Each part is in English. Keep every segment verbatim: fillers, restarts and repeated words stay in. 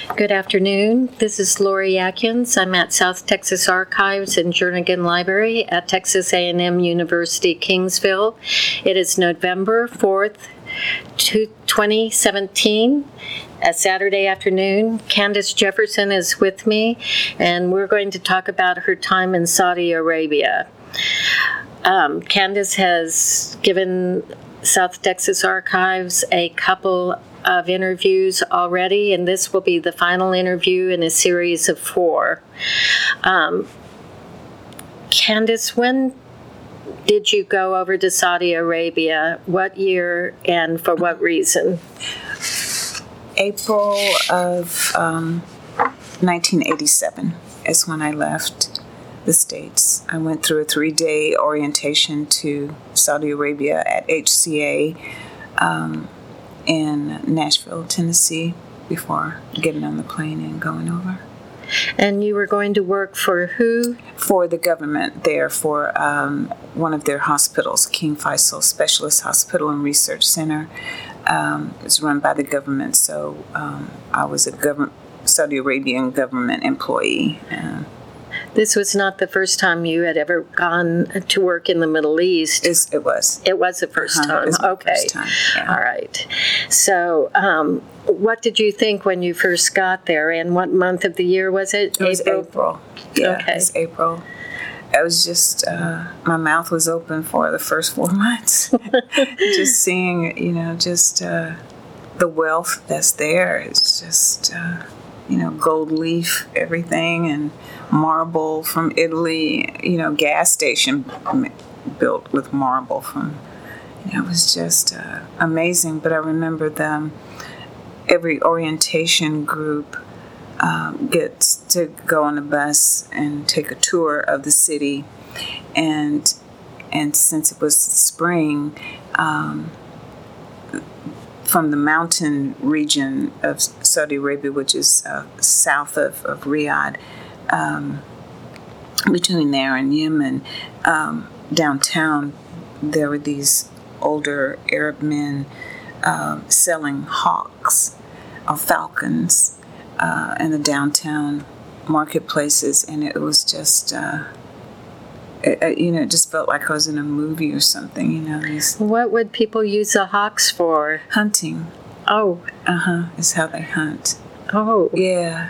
Good afternoon. This is Lori Atkins. I'm at South Texas Archives and Jernigan Library at Texas A and M University, Kingsville. It is November fourth, twenty seventeen, a Saturday afternoon. Candace Jefferson is with me, and we're going to talk about her time in Saudi Arabia. Um, Candace has given South Texas Archives a couple of interviews already, and this will be the final interview in a series of four. Um, Candace, when did you go over to Saudi Arabia? What year and for what reason? April of um, nineteen eighty-seven is when I left the States. I went through a three-day orientation to Saudi Arabia at H C A um, in Nashville, Tennessee, before getting on the plane and going over. And you were going to work for who? For the government there, for um, one of their hospitals, King Faisal Specialist Hospital and Research Center. Um, it's run by the government, so um, I was a government, Saudi Arabian government employee. Uh, This was not the first time you had ever gone to work in the Middle East. It's, it was. It was the first uh-huh. time. It was my okay. First time. Yeah. All right. So, um, what did you think when you first got there, and what month of the year was it? It was April. April. Yeah, okay. It was April. I was just, uh, my mouth was open for the first four months. Just seeing, you know, just uh, the wealth that's there. It's just, uh, you know, gold leaf, everything, and marble from Italy, you know, gas station built with marble from, you know, it was just uh, amazing. But I remember them, every orientation group um, gets to go on a bus and take a tour of the city. And and since it was spring, um, from the mountain region of Saudi Arabia, which is uh, south of, of Riyadh, um, between there and Yemen, um, downtown, there were these older Arab men uh, selling hawks or falcons uh, in the downtown marketplaces, and it was just, uh, it, you know, it just felt like I was in a movie or something, you know. These what would people use the hawks for? Hunting. Oh. Uh-huh, is how they hunt. Oh. Yeah.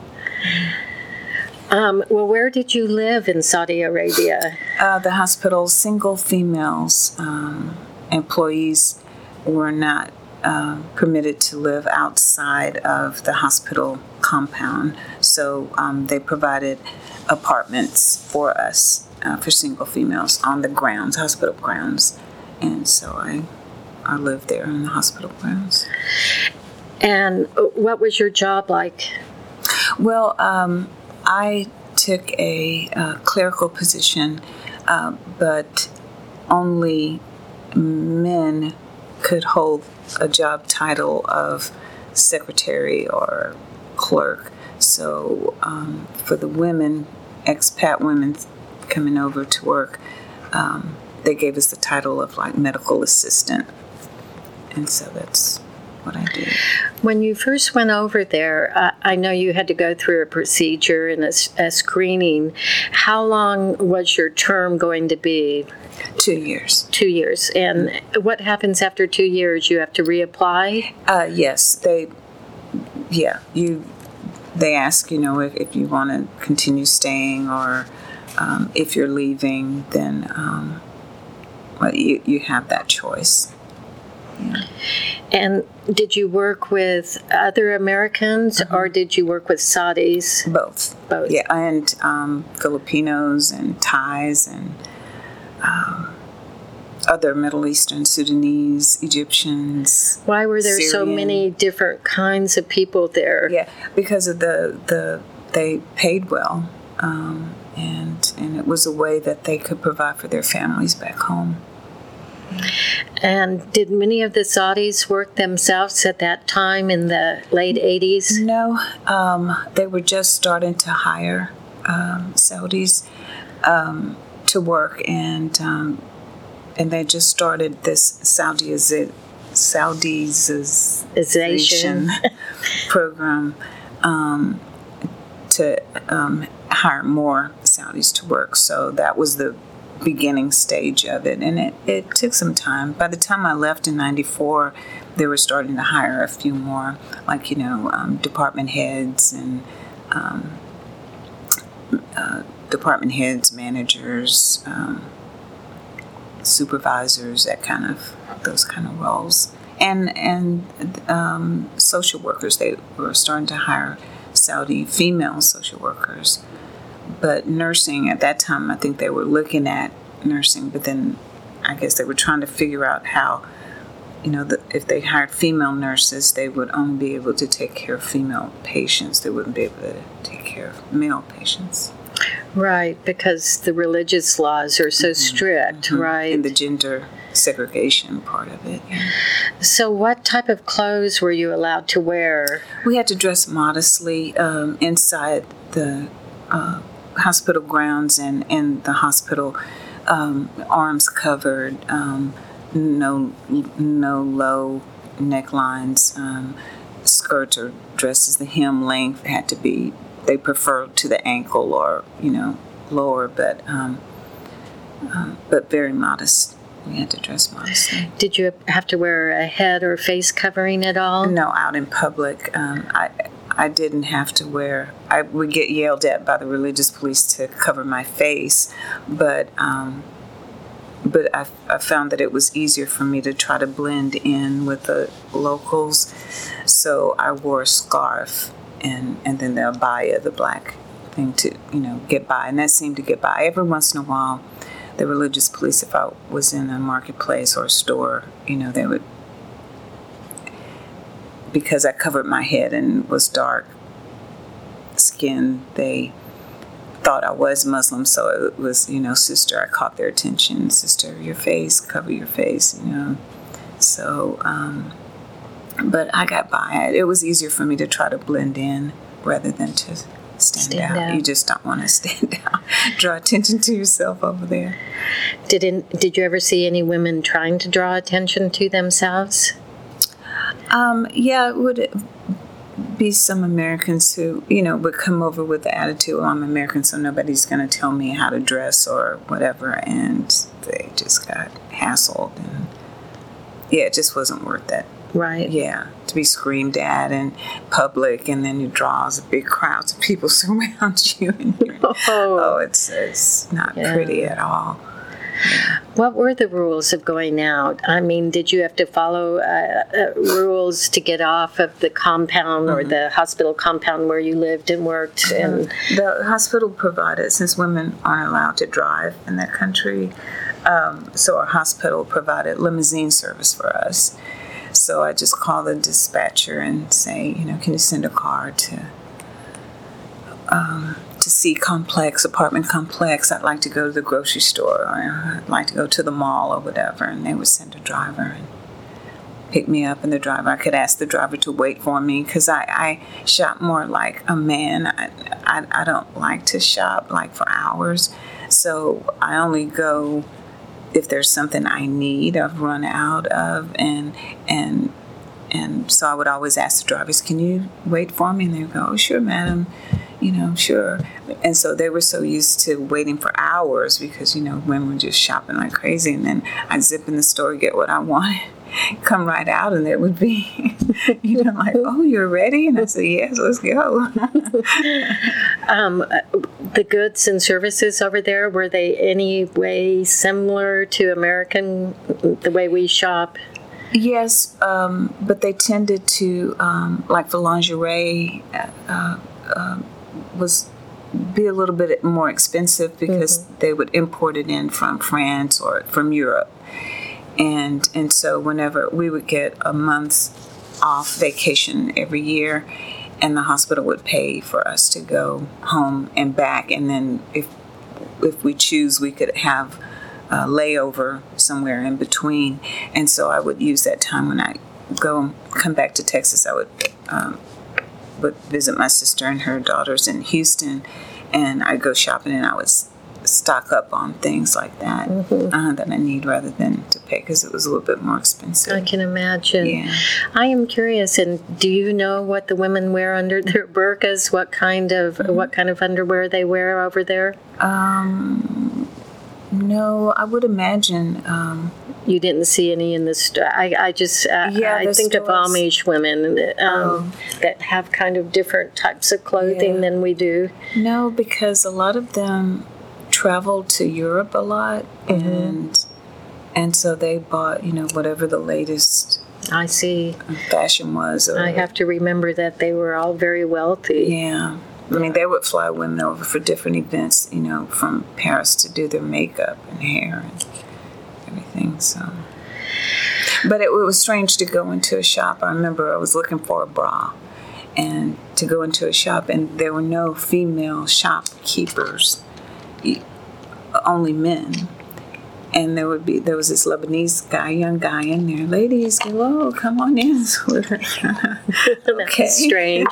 Um, well, where did you live in Saudi Arabia? Uh, the hospital, single females, um, employees were not uh, permitted to live outside of the hospital compound. So um, they provided apartments for us, uh, for single females, on the grounds, hospital grounds. And so I, I lived there on the hospital grounds. And what was your job like? Well, um, I took a uh, clerical position, uh, but only men could hold a job title of secretary or clerk. So um, for the women, expat women coming over to work, um, they gave us the title of like medical assistant. And so that's what I did. When you first went over there, uh, I know you had to go through a procedure and a, a screening. How long was your term going to be? Two years. Two years. And what happens after two years? You have to reapply? Uh, yes. They, yeah, you, they ask, you know, if, if you want to continue staying or um, if you're leaving, then um, well, you, you have that choice. Yeah. And did you work with other Americans mm-hmm. or did you work with Saudis? Both. Both. Yeah, and um, Filipinos and Thais and um, other Middle Eastern, Sudanese, Egyptians. Why were there Syrian. so many different kinds of people there? Yeah, because of the, the they paid well, um, and and it was a way that they could provide for their families back home. And did many of the Saudis work themselves at that time in the late eighties? No, um, they were just starting to hire um, Saudis um, to work, and um, and they just started this Saudization Saudization program um, to um, hire more Saudis to work. So that was the beginning stage of it, and it, it took some time. By the time I left in ninety-four, they were starting to hire a few more, like, you know, um, department heads and um, uh, department heads, managers, um, supervisors, that kind of, those kind of roles. And, and um, social workers, they were starting to hire Saudi female social workers. But nursing, at that time, I think they were looking at nursing, but then I guess they were trying to figure out how, you know, the, if they hired female nurses, they would only be able to take care of female patients. They wouldn't be able to take care of male patients. Right, because the religious laws are so mm-hmm. strict, mm-hmm. right? And the gender segregation part of it. Yeah. So what type of clothes were you allowed to wear? We had to dress modestly um, inside the uh, hospital grounds and in the hospital, um, arms covered, um, no no low necklines, um, skirts or dresses. The hem length had to be, they prefer to the ankle or, you know, lower, but um, uh, but very modest. We had to dress modestly. Did you have to wear a head or face covering at all? No, out in public. Um, I I didn't have to wear, I would get yelled at by the religious police to cover my face, but um, but I, I found that it was easier for me to try to blend in with the locals, so I wore a scarf and, and then the abaya, the black thing, to, you know, get by, and that seemed to get by. Every once in a while, the religious police, if I was in a marketplace or a store, you know, they would, because I covered my head and was dark skinned, they thought I was Muslim. So it was, you know, sister, I caught their attention. Sister, your face, cover your face, you know. So, um, but I got by it. It was easier for me to try to blend in rather than to stand, stand out. out. You just don't want to stand out. Draw attention to yourself over there. Did it, did you ever see any women trying to draw attention to themselves? Um, yeah, it would be some Americans who, you know, would come over with the attitude, well, I'm American, so nobody's going to tell me how to dress or whatever, and they just got hassled, and yeah, it just wasn't worth it. Right. Yeah, to be screamed at in public, and then you draw big crowds of people surround you, and you're, oh. oh, it's, it's not yeah. pretty at all. Yeah. What were the rules of going out? I mean, did you have to follow uh, uh, rules to get off of the compound mm-hmm. or the hospital compound where you lived and worked? And the hospital provided, since women aren't allowed to drive in that country, um, so our hospital provided limousine service for us. So I just call the dispatcher and say, you know, can you send a car to um, to C complex, apartment complex? I'd like to go to the grocery store, or I'd like to go to the mall or whatever. And they would send a driver and pick me up, and the driver, I could ask the driver to wait for me, because I, I shop more like a man. I, I, I don't like to shop like for hours. So I only go if there's something I need, I've run out of, and and and so I would always ask the drivers, can you wait for me? And they would go, oh, sure, madam, you know, sure. And so they were so used to waiting for hours, because, you know, women were just shopping like crazy, and then I'd zip in the store, get what I wanted, come right out, and it would be, you know, like, oh, you're ready? And I said, yes, let's go. um, the goods and services over there, were they any way similar to American, the way we shop? Yes, um, but they tended to, um, like for lingerie, uh, uh, was be a little bit more expensive, because mm-hmm. they would import it in from France or from Europe. And and so whenever we would get a month's off vacation every year, and the hospital would pay for us to go home and back, and then if if we choose, we could have a layover somewhere in between. And so I would use that time when I go come back to Texas. I would um, would visit my sister and her daughters in Houston, and I'd go shopping, and I would stock up on things like that mm-hmm. uh, that I need, rather than to pay because it was a little bit more expensive. I can imagine. Yeah. I am curious, and do you know what the women wear under their burqas? What kind of mm-hmm. what kind of underwear they wear over there? Um, no, I would imagine. Um, you didn't see any in the store. I, I just uh, yeah, I think stores. of Amish women um, oh. that have kind of different types of clothing yeah. than we do. No, because a lot of them traveled to Europe a lot, mm-hmm. and and so they bought, you know, whatever the latest I see fashion was. Or, I have to remember that they were all very wealthy. Yeah. I mean, they would fly women over for different events, you know, from Paris to do their makeup and hair and everything. So, but it, it was strange to go into a shop. I remember I was looking for a bra, and to go into a shop, and there were no female shopkeepers, only men. And there would be there was this Lebanese guy, young guy in there. Ladies, hello, come on in. So we're okay. That's strange.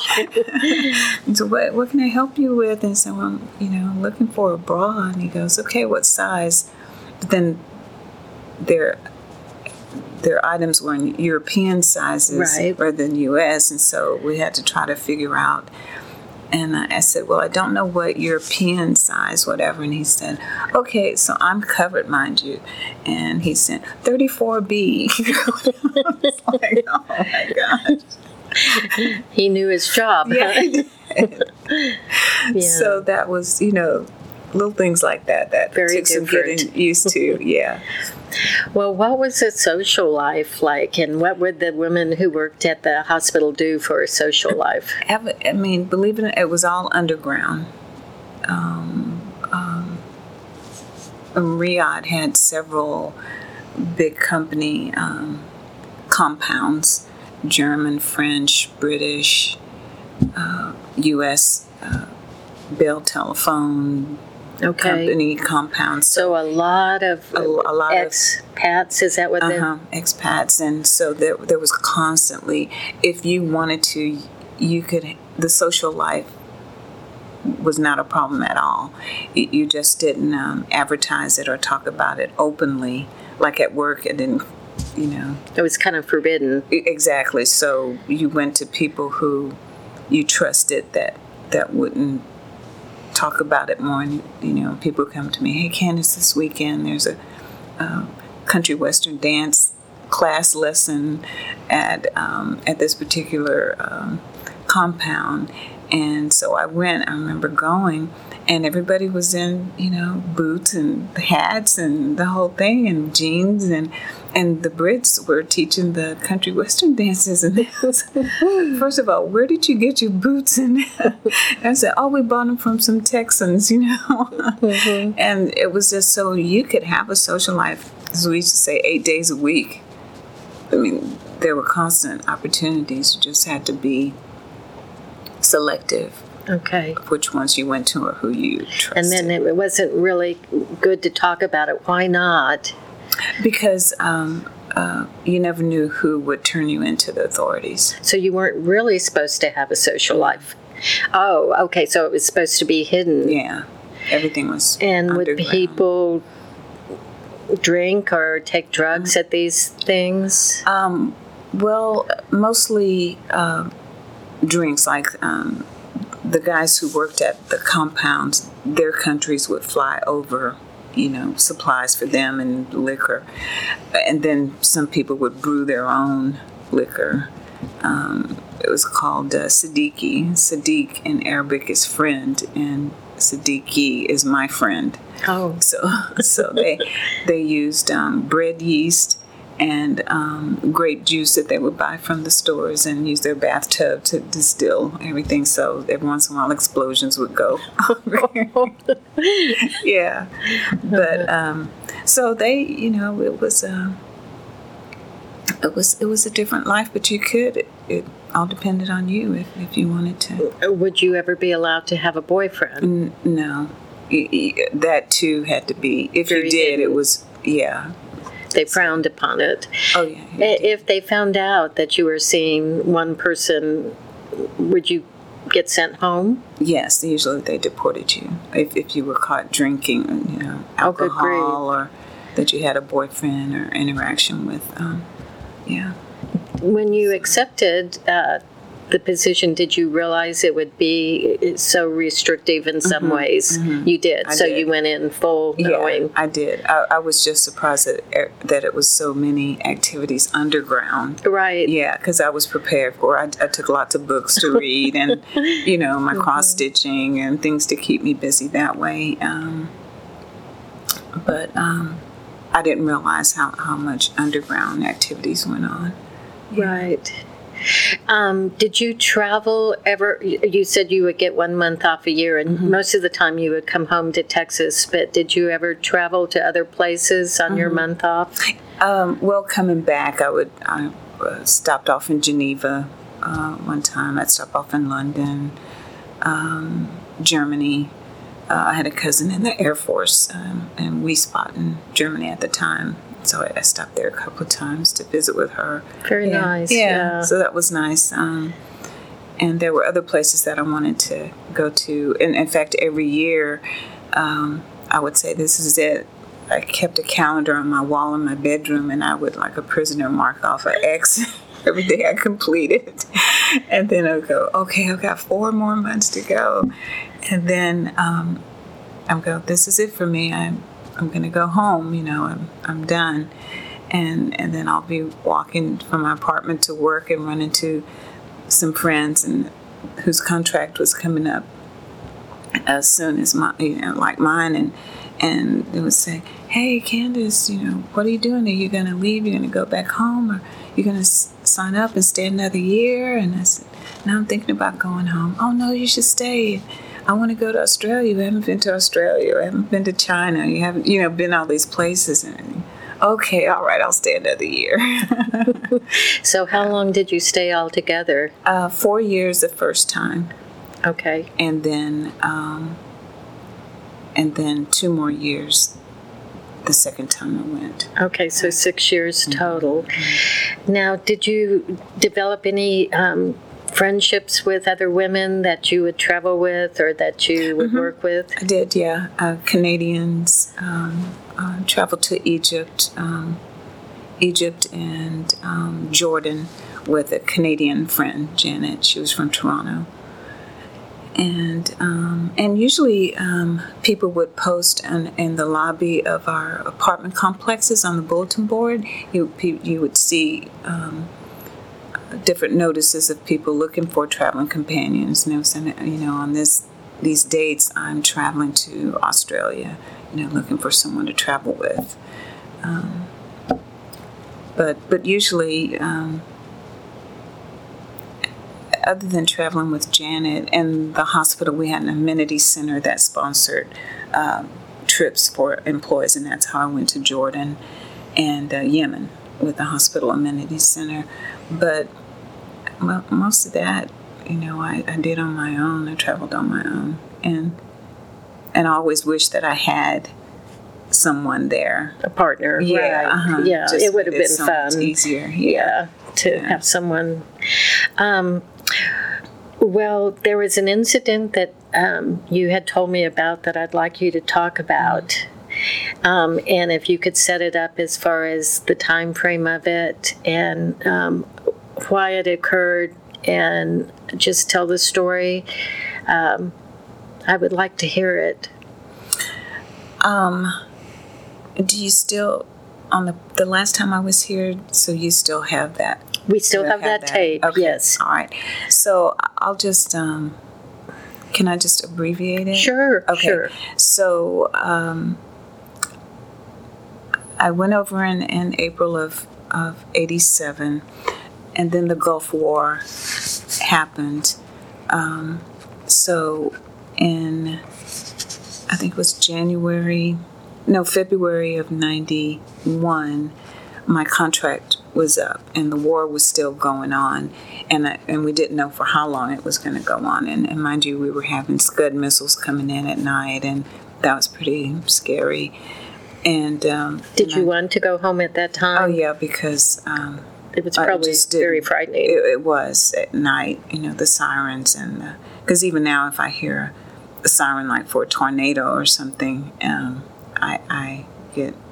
So what what can I help you with? And so I'm, you know, looking for a bra. And he goes, okay, what size? But then their their items were in European sizes right. rather than U S. And so we had to try to figure out. And I said, well, I don't know what European size, whatever. And he said, okay, so I'm covered, mind you. And he said, thirty-four B. I was like, oh, my gosh. He knew his job. Yeah, he did. Yeah. So that was, you know, little things like that that Very took some different. getting used to. Yeah. Well, what was the social life like, and what would the women who worked at the hospital do for a social life? I mean, believe it or not, it was all underground. Um, um, Riyadh had several big company um, compounds, German, French, British, uh, U S uh, Bell Telephone, okay. company compounds. So, so a lot of a, a lot expats, is that what they're? Uh-huh, expats. And so there, there was constantly, if you wanted to, you could, the social life was not a problem at all. You, you just didn't um, advertise it or talk about it openly. Like at work, it didn't, you know. It was kind of forbidden. Exactly. So you went to people who you trusted that, that wouldn't talk about it more. And, you know, people come to me, hey, Candace, this weekend there's a uh, country western dance class lesson at um, at this particular um, compound. And so I went, I remember going, and everybody was in, you know, boots and hats and the whole thing and jeans, and and the Brits were teaching the country western dances. And was, first of all, where did you get your boots? And I said, oh, we bought them from some Texans, you know. Mm-hmm. And it was just so you could have a social life, as we used to say, eight days a week. I mean, there were constant opportunities. You just had to be selective. Okay. Which ones you went to or who you trusted. And then it wasn't really good to talk about it. Why not? Because um, uh, you never knew who would turn you into the authorities. So you weren't really supposed to have a social life. Oh, okay. So it was supposed to be hidden. Yeah. Everything was And underground. Would people drink or take drugs at these things? Um, well, mostly uh, drinks. Like um, the guys who worked at the compounds, their countries would fly over, you know, supplies for them and liquor. And then some people would brew their own liquor. Um, it was called uh, Siddiqui. Sadiq in Arabic is friend, and Siddiqui is my friend. Oh. So so they they used um, bread yeast and um, grape juice that they would buy from the stores and use their bathtub to distill everything. So every once in a while explosions would go. Yeah. But um, so they, you know, it was uh, it was it was a different life, but you could it, it all depended on you if, if you wanted to. Would you ever be allowed to have a boyfriend? N- no. That too had to be, if Very you did, hidden. it was, yeah. They frowned upon it. Oh, yeah. If they found out that you were seeing one person, would you get sent home? Yes, usually they deported you if, if you were caught drinking, you know, Oh, good grief. alcohol or that you had a boyfriend or interaction with. Um, yeah. When you accepted uh, the position, did you realize it would be so restrictive in some mm-hmm, ways? Mm-hmm. You did. I so did. You went in full knowing. Yeah, I did. I, I was just surprised that that it was so many activities underground. Right. Yeah, because I was prepared for it. I, I took lots of books to read and, you know, my mm-hmm. cross-stitching and things to keep me busy that way. Um, but um, I didn't realize how, how much underground activities went on. Right. Um, did you travel ever? You said you would get one month off a year, and mm-hmm. most of the time you would come home to Texas, but did you ever travel to other places on mm-hmm. your month off? Um, well, coming back, I would I uh, stopped off in Geneva uh, one time. I'd stop off in London, um, Germany. Uh, I had a cousin in the Air Force um, in Wiesbaden, Germany at the time. So I stopped there a couple of times to visit with her. Very yeah. nice. Yeah. yeah. So that was nice. Um, and there were other places that I wanted to go to. And in fact, every year, um, I would say, this is it. I kept a calendar on my wall in my bedroom, and I would, like a prisoner, mark off an X every day I completed. And then I would go, okay, I've got four more months to go. And then um, I would go, this is it for me. I'm I'm going to go home, you know, I'm I'm done. And and then I'll be walking from my apartment to work and run into some friends and whose contract was coming up as soon as my, you know, like mine. And, and they would say, hey, Candace, you know, what are you doing? Are you going to leave? You're going to go back home? Or you're going to s- sign up and stay another year? And I said, no, I'm thinking about going home. Oh, no, you should stay. I want to go to Australia. You haven't been to Australia. You haven't been to China. You haven't, you know, been all these places. And okay, all right, I'll stay another year. So how long did you stay altogether? Uh, four years the first time. Okay. And then, um, and then two more years the second time I went. Okay, so six years total. Mm-hmm. Now, did you develop any um, friendships with other women that you would travel with or that you would mm-hmm. work with? I did, yeah. Uh, Canadians, um, uh, traveled to Egypt, um, Egypt and um, Jordan with a Canadian friend, Janet. She was from Toronto. And um, and usually um, people would post in, in the lobby of our apartment complexes on the bulletin board. You you would see um, different notices of people looking for traveling companions. And they were saying, you know, on this these dates, I'm traveling to Australia. You know, looking for someone to travel with. Um, but but usually. Um, Other than traveling with Janet and the hospital, we had an amenity center that sponsored um, trips for employees, and that's how I went to Jordan and uh, Yemen with the hospital amenity center. But well, most of that, you know, I, I did on my own. I traveled on my own, and and I always wished that I had someone there, a partner. Yeah, right. uh-huh. yeah, Just it would have been so fun. Much easier. Yeah, yeah to yeah. have someone. Um, Well, there was an incident that um, you had told me about that I'd like you to talk about. Um, and if you could set it up as far as the time frame of it and um, why it occurred and just tell the story, um, I would like to hear it. Um, do you still, on the, the last time I was here, so you still have that? We still have, have that, that tape, okay. Yes. All right. So I'll just, um, can I just abbreviate it? Sure, okay. sure. So um, I went over in, in April of, of eighty-seven, and then the Gulf War happened. Um, so in, I think it was January, no, February of ninety-one, my contract was up and the war was still going on, and I, and we didn't know for how long it was going to go on. And, and mind you, we were having Scud missiles coming in at night, and that was pretty scary. And um, did and you I, want to go home at that time? Oh yeah, because um, it was probably very frightening. It, it was at night, you know, the sirens, and because even now, if I hear a siren like for a tornado or something, um, I, I get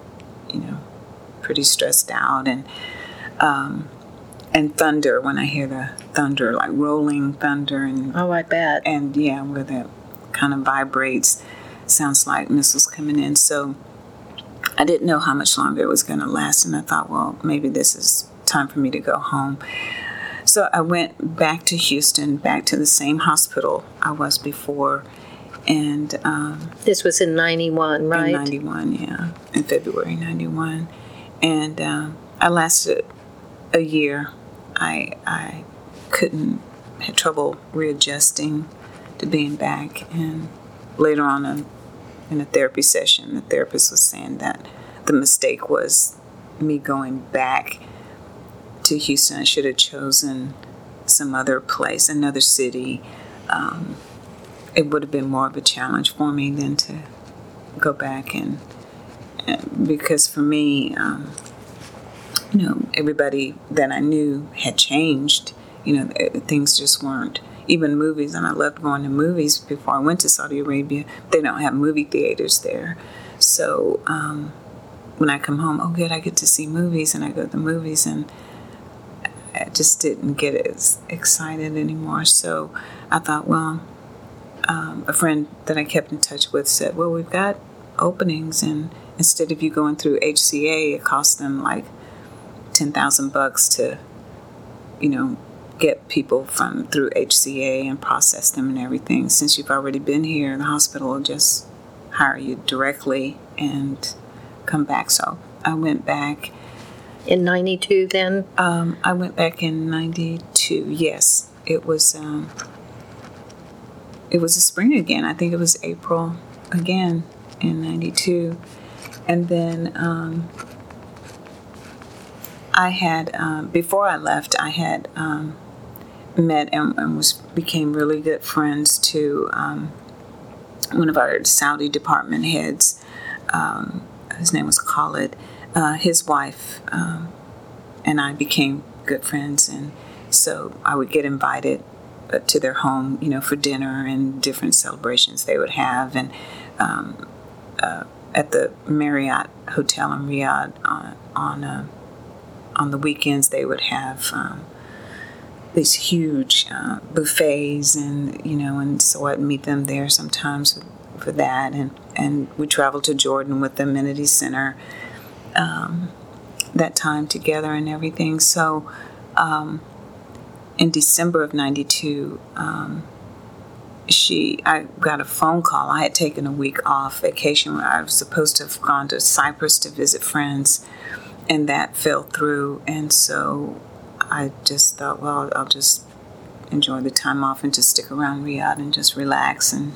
you know, pretty stressed out, and um, and thunder. When I hear the thunder, like rolling thunder, and oh, I bet, and yeah, where that kind of vibrates, sounds like missiles coming in. So I didn't know how much longer it was going to last, and I thought, well, maybe this is time for me to go home. So I went back to Houston, back to the same hospital I was before, and um, this was in ninety-one, right? In ninety-one, yeah, in February ninety-one, and um, I lasted a year. I I couldn't, had trouble readjusting to being back, and later on in, in a therapy session, the therapist was saying that the mistake was me going back to Houston. I should have chosen some other place, another city. Um, it would have been more of a challenge for me than to go back, and, and because for me, um, you know, everybody that I knew had changed. You know, things just weren't. Even movies, and I loved going to movies before I went to Saudi Arabia. They don't have movie theaters there. So um, when I come home, oh, good, I get to see movies, and I go to the movies, and I just didn't get as excited anymore. So I thought, well, um, a friend that I kept in touch with said, well, we've got openings, and instead of you going through H C A, it costs them like ten thousand bucks to, you know, get people from through H C A and process them and everything. Since you've already been here, the hospital will just hire you directly and come back. So I went back. In ninety-two then? Um, I went back in ninety-two, yes. It was, um, it was a spring again. I think it was April again in ninety-two. And then um, I had, um, before I left, I had um, met and, and was became really good friends to um, one of our Saudi department heads. Um, his name was Khalid. Uh, his wife um, and I became good friends, and so I would get invited uh, to their home, you know, for dinner and different celebrations they would have, and um, uh, at the Marriott Hotel in Riyadh on on, uh, on the weekends they would have um, these huge uh, buffets, and you know, and so I'd meet them there sometimes for that, and and we traveled to Jordan with the Amenity Center. Um, that time together and everything. So um, in December of ninety-two, um, she, I got a phone call. I had taken a week off vacation where I was supposed to have gone to Cyprus to visit friends, and that fell through. And so I just thought, well, I'll just enjoy the time off and just stick around Riyadh and just relax. And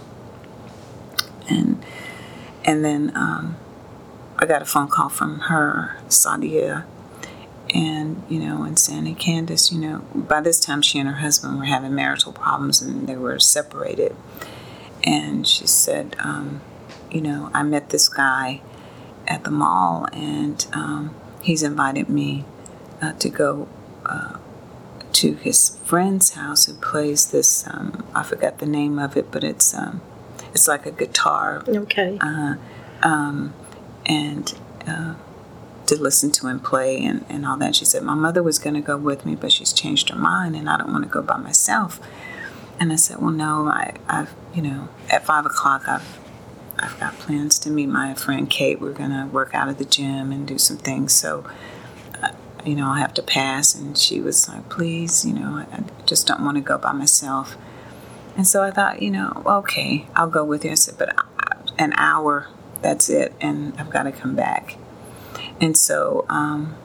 and and then um, I got a phone call from her, Sadia, and, you know, and saying, hey, Candace, you know, by this time she and her husband were having marital problems and they were separated. And she said, um, you know, I met this guy at the mall, and um, he's invited me uh, to go uh, to his friend's house who plays this, um, I forgot the name of it, but it's um, it's like a guitar. Okay. Uh, um, and uh, to listen to him play and, and all that. She said, my mother was going to go with me, but she's changed her mind, and I don't want to go by myself. And I said, well, no, I, I've, you know, at five o'clock, I've, I've got plans to meet my friend Kate. We're going to work out at the gym and do some things. So, uh, you know, I'll have to pass. And she was like, please, you know, I, I just don't want to go by myself. And so I thought, you know, okay, I'll go with you. I said, but I, an hour, that's it, and I've got to come back. And so um,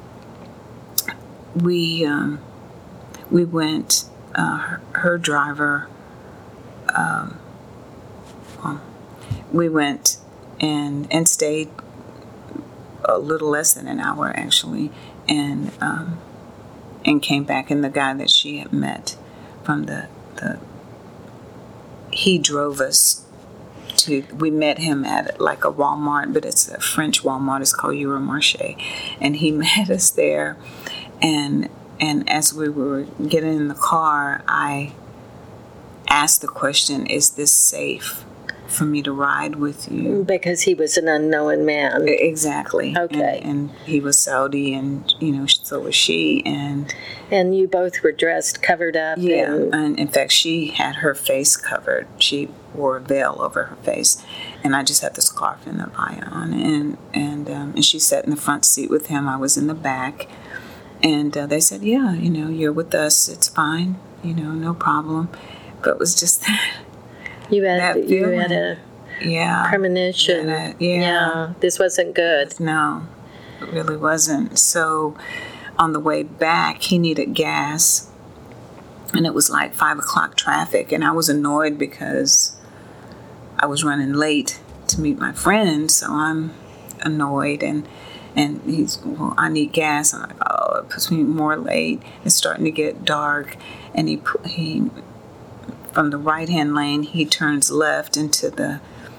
we um, we went. Uh, her, her driver. Um, well, we went and and stayed a little less than an hour actually, and um, and came back. And the guy that she had met from the the he drove us. To, we met him at like a Walmart, but it's a French Walmart. It's called Euromarché, and he met us there. And and as we were getting in the car, I asked the question, "Is this safe?" for me to ride with you. Because he was an unknown man. Exactly. Okay. And, and he was Saudi, and, you know, so was she. And and you both were dressed, covered up. Yeah. And, and in fact, she had her face covered. She wore a veil over her face. And I just had the scarf and the abaya on. And, and, um, and she sat in the front seat with him. I was in the back. And uh, they said, yeah, you know, you're with us. It's fine. You know, no problem. But it was just that. You had, that you had a yeah, premonition. Yeah, yeah. yeah, this wasn't good. No, it really wasn't. So on the way back, he needed gas, and it was like five o'clock traffic, and I was annoyed because I was running late to meet my friend, so I'm annoyed, and and he's, well, I need gas. I'm like, oh, it puts me more late. It's starting to get dark, and he he. From the right-hand lane, he turns left into the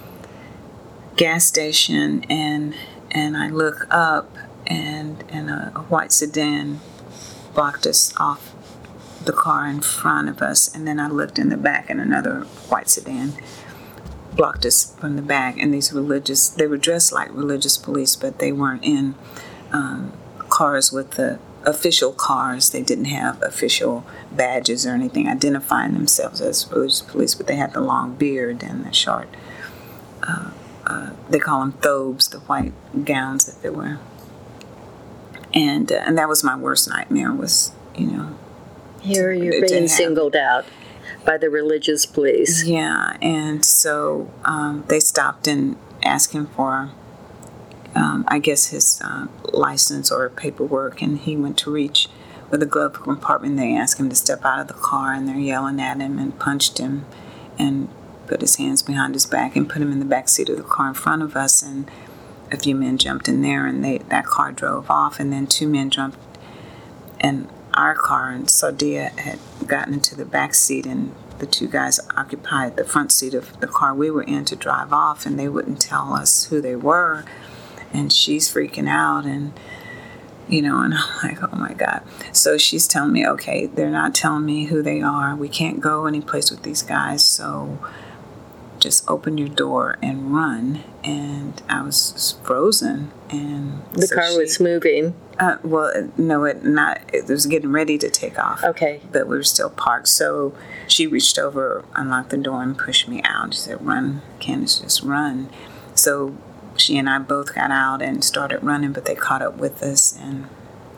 gas station, and and I look up, and and a, a white sedan blocked us off the car in front of us, and then I looked in the back, and another white sedan blocked us from the back. And these religious, they were dressed like religious police, but they weren't in um, cars with the official cars. They didn't have official badges or anything identifying themselves as religious police, but they had the long beard and the short, uh, uh, they call them thobes, the white gowns that they wear. And uh, and that was my worst nightmare, was, you know. Here you're being singled out by the religious police. Yeah, and so um, they stopped and asked him for Um, I guess his uh, license or paperwork, and he went to reach with the glove compartment. They asked him to step out of the car, and they're yelling at him and punched him and put his hands behind his back and put him in the back seat of the car in front of us. And a few men jumped in there, and they that car drove off. And then two men jumped in our car, and Saudia had gotten into the back seat, and the two guys occupied the front seat of the car we were in to drive off, and they wouldn't tell us who they were. And she's freaking out, and, you know, and I'm like, oh my God. So she's telling me, okay, they're not telling me who they are. We can't go any place with these guys, so just open your door and run. And I was frozen. And the so car she, was moving. Uh, well, no, it not. It was getting ready to take off. Okay. But we were still parked. So she reached over, unlocked the door, and pushed me out. She said, run, Candace, just run. So she and I both got out and started running, but they caught up with us, and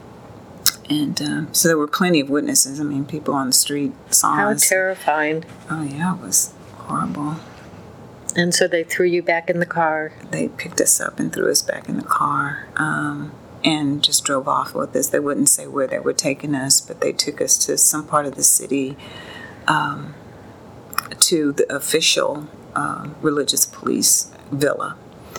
and um, so there were plenty of witnesses. I mean, people on the street saw How us. How terrifying! Oh yeah, it was horrible. And so they threw you back in the car. They picked us up and threw us back in the car, um, and just drove off with us. They wouldn't say where they were taking us, but they took us to some part of the city, um, to the official uh, religious police villa.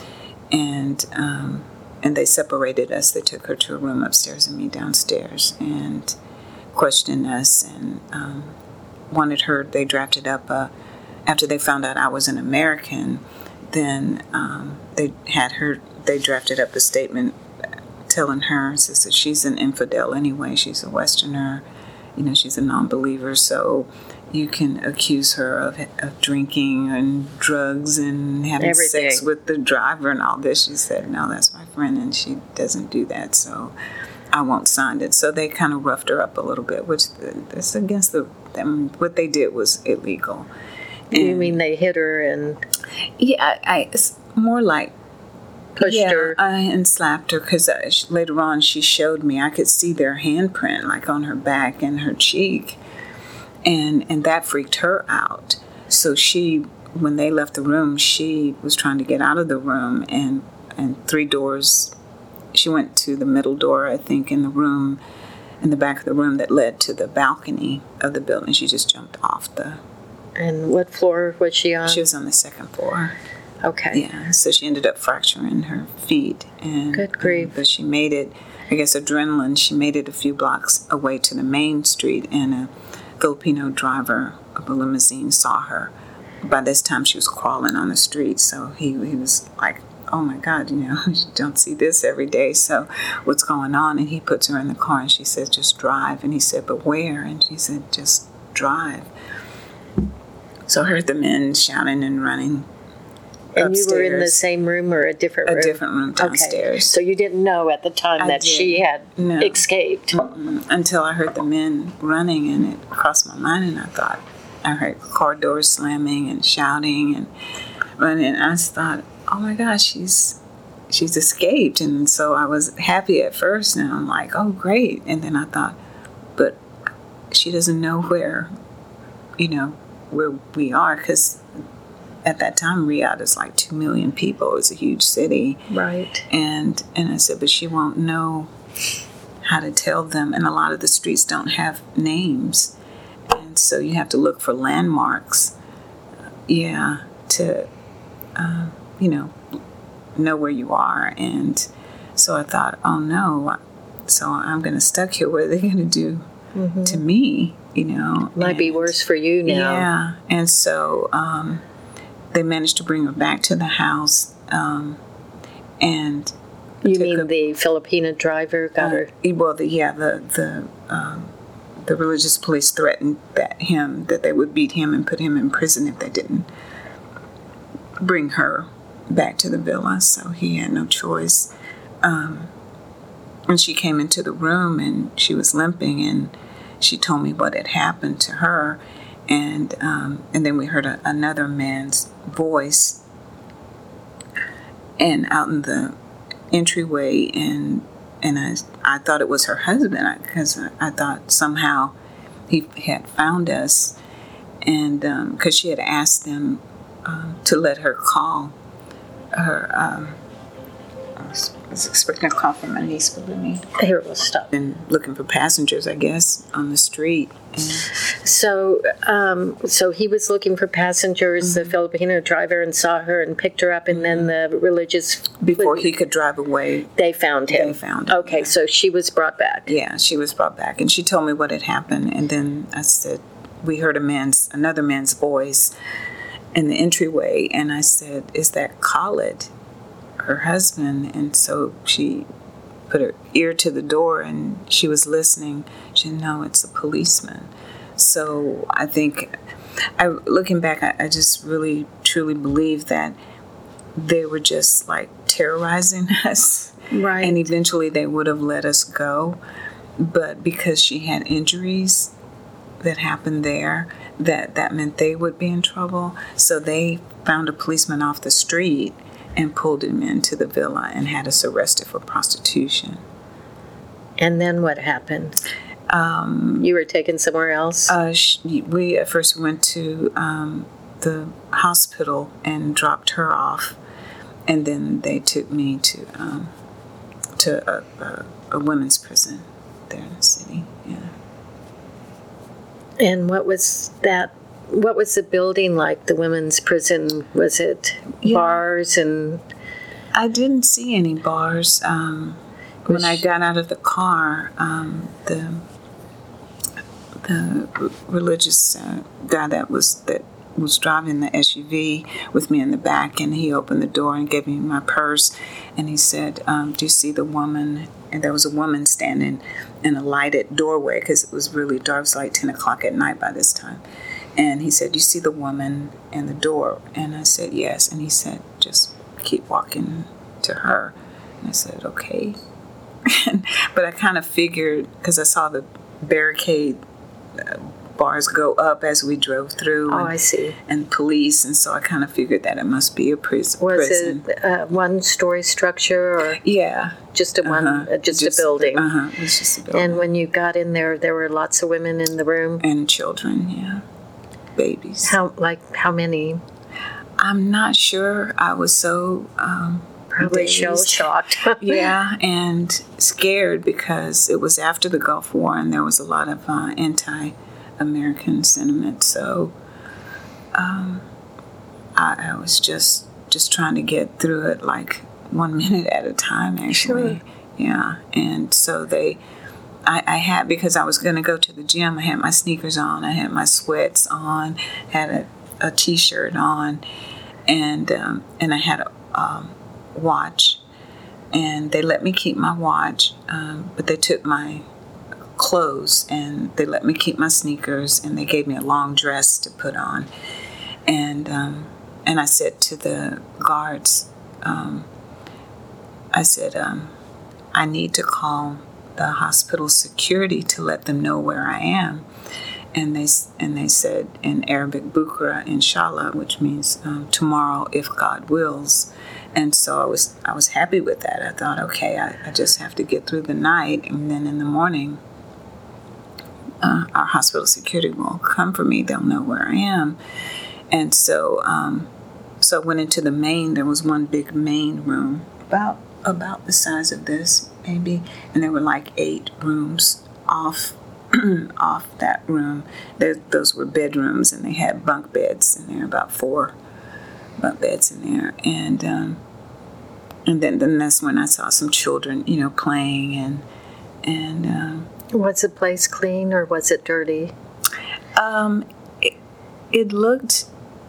And um, and they separated us. They took her to a room upstairs and me downstairs, and questioned us, and um, wanted her. They drafted up a. After they found out I was an American, then um, they had her. They drafted up a statement telling her, says that she's an infidel anyway. She's a Westerner, you know. She's a non-believer, so you can accuse her of, of drinking and drugs and having Everything. sex with the driver and all this. She said, no, that's my friend, and she doesn't do that, so I won't sign it. So they kind of roughed her up a little bit, which is against the, them. What they did was illegal. And you mean they hit her and... Yeah, I, it's more like... Pushed yeah, her. I, and slapped her, because later on she showed me, I could see their handprint, like on her back and her cheek. And and that freaked her out. So she, when they left the room, she was trying to get out of the room, and, and three doors, she went to the middle door, I think, in the room, in the back of the room that led to the balcony of the building. She just jumped off the... And what floor was she on? She was on the second floor. Okay. Yeah, so she ended up fracturing her feet. And, Good grief. And, but she made it, I guess adrenaline, she made it a few blocks away to the main street, and a Filipino driver of a limousine saw her. By this time, she was crawling on the street, so he, he was like, oh my God, you know, you don't see this every day, so what's going on? And he puts her in the car, and she said, just drive. And he said, but where? And she said, just drive. So I heard the men shouting and running And upstairs. you were in the same room or a different a room? different room downstairs. Okay. So you didn't know at the time I that she didn't. had No. escaped? Mm-mm. Until I heard the men running, and it crossed my mind, and I thought, I heard car doors slamming and shouting and running, and I just thought, oh my gosh, she's she's escaped. And so I was happy at first, and I'm like, oh great. And then I thought, but she doesn't know where, you know, where we are, because at that time Riyadh is like two million people. It's a huge city. Right. And and I said, but she won't know how to tell them, and a lot of the streets don't have names, and so you have to look for landmarks, yeah, to um, you know, know where you are. And so I thought, oh no, so I'm gonna stuck here. What are they gonna do mm-hmm. to me? You know, might and, be worse for you now. Yeah, and so um, they managed to bring her back to the house, um, and. You mean a, the Filipina driver got uh, her? Well, the, yeah, the the um, the religious police threatened that him that they would beat him and put him in prison if they didn't bring her back to the villa. So he had no choice. Um, and she came into the room, and she was limping, and she told me what had happened to her, and um, and then we heard a, another man's voice, and out in the entryway, and and I I thought it was her husband, because I, I, I thought somehow he had found us, and because um, she had asked them um, to let her call her. Um, I was, I was expecting a call from my niece, but let me. Here, we'll stop. And looking for passengers, I guess, on the street. And so, um, so he was looking for passengers, mm-hmm. the Filipino driver, and saw her and picked her up, and then the religious... Before he could drive away. They found him. They found him. Okay, yeah. So she was brought back. Yeah, she was brought back, and she told me what had happened, and then I said, we heard a man's, another man's voice in the entryway, and I said, is that Khalid, her husband? And so she put her ear to the door, and she was listening. She said, no, it's a policeman. So I think, I looking back, I, I just really, truly believe that they were just like terrorizing us. Right. And eventually they would have let us go. But because she had injuries that happened there, that, that meant they would be in trouble. So they found a policeman off the street and pulled him into the villa and had us arrested for prostitution. And then what happened? Um, you were taken somewhere else? Uh, she, we at first went to um, the hospital and dropped her off, and then they took me to um, to a, a, a women's prison there in the city. Yeah. And what was that? What was the building like? The women's prison? Was it yeah. bars and? I didn't see any bars. Um, when I got out of the car, um, the the religious uh, guy that was that was driving the S U V with me in the back, and he opened the door and gave me my purse, and he said, um, "Do you see the woman?" And there was a woman standing in a lighted doorway because it was really dark. It was like ten o'clock at night by this time. And he said, "You see the woman in the door?" And I said, "Yes." And he said, "Just keep walking to her." And I said, "Okay." But I kind of figured, because I saw the barricade uh, bars go up as we drove through. Oh, and, I see. And police, and so I kind of figured that it must be a pris- Was prison. Was it a one-story structure, or yeah, just a one, uh-huh. uh, just, just a building? Uh huh. It was just a building. And when you got in there, there were lots of women in the room and children. Yeah, babies. How like how many? I'm not sure. I was so. Um, Probably shell-shocked. Yeah, and scared because it was after the Gulf War, and there was a lot of uh, anti-American sentiment. So um, I, I was just just trying to get through it, like one minute at a time, actually. Sure. Yeah, and so they, I, I had, because I was going to go to the gym, I had my sneakers on, I had my sweats on, had a, a T-shirt on, and um, and I had a um, watch, and they let me keep my watch, um, but they took my clothes, and they let me keep my sneakers, and they gave me a long dress to put on, and um, and I said to the guards, um, I said, um, I need to call the hospital security to let them know where I am. And they and they said in Arabic, Bukra, inshallah, which means um, tomorrow, if God wills. And so I was I was happy with that. I thought, okay, I, I just have to get through the night, and then in the morning, uh, our hospital security will come for me. They'll know where I am. And so, um, so I went into the main. There was one big main room, about about the size of this, maybe, and there were like eight rooms off. off that room. There, those were bedrooms, and they had bunk beds in there, about four bunk beds in there. And um, and then, then that's when I saw some children, you know, playing. And and um, was the place clean or was it dirty? Um, it, it looked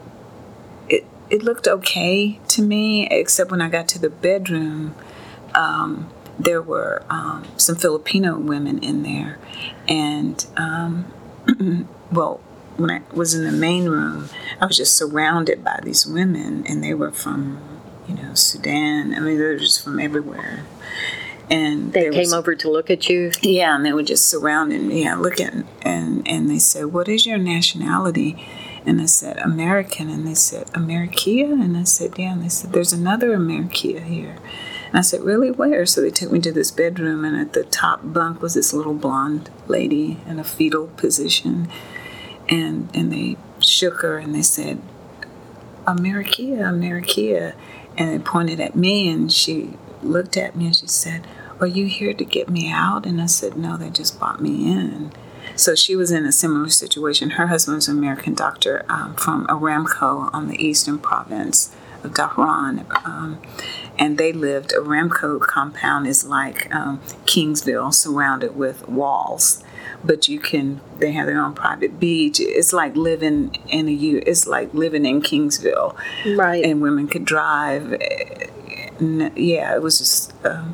it it looked okay to me, except when I got to the bedroom. Um, There were um, some Filipino women in there, and um, well, when I was in the main room, I was just surrounded by these women, and they were from, you know, Sudan. I mean, they were just from everywhere, and they came was, over to look at you. Yeah, and they were just surrounding me, yeah, looking, and and they said, "What is your nationality?" And I said, "American," and they said, "Amerikia," and I said, "Yeah," and they said, "There's another Amerikia here." And I said, "Really, where?" So they took me to this bedroom, and at the top bunk was this little blonde lady in a fetal position. And and they shook her, and they said, "Amerikia, Amerikia." And they pointed at me, and she looked at me, and she said, "Are you here to get me out?" And I said, "No, they just brought me in." So she was in a similar situation. Her husband was an American doctor um, from Aramco on the eastern province of Dhahran, um, and they lived, Aramco compound is like um, Kingsville, surrounded with walls, but you can, they have their own private beach. It's like living in a, it's like living in Kingsville. Right. And women could drive. Yeah, it was just, um,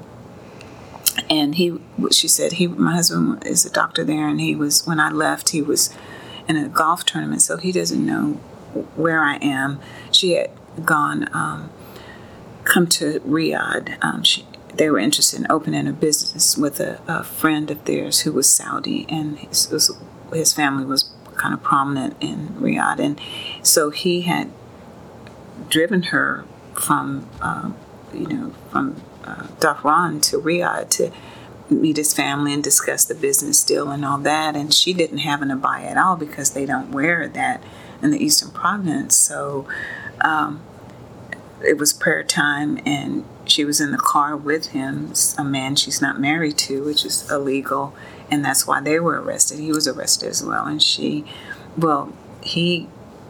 and he, she said, he, my husband is a doctor there, and he was, when I left, he was in a golf tournament, so he doesn't know where I am. She had gone, um, come to Riyadh. Um, she, they were interested in opening a business with a, a friend of theirs who was Saudi, and his, was, his family was kind of prominent in Riyadh. And so he had driven her from, uh, you know, from uh, Dhahran to Riyadh to meet his family and discuss the business deal and all that. And she didn't have an abaya at all because they don't wear that in the Eastern Province. So um, it was prayer time, and she was in the car with him, a man she's not married to, which is illegal, and that's why they were arrested. He was arrested as well, and she, well, he,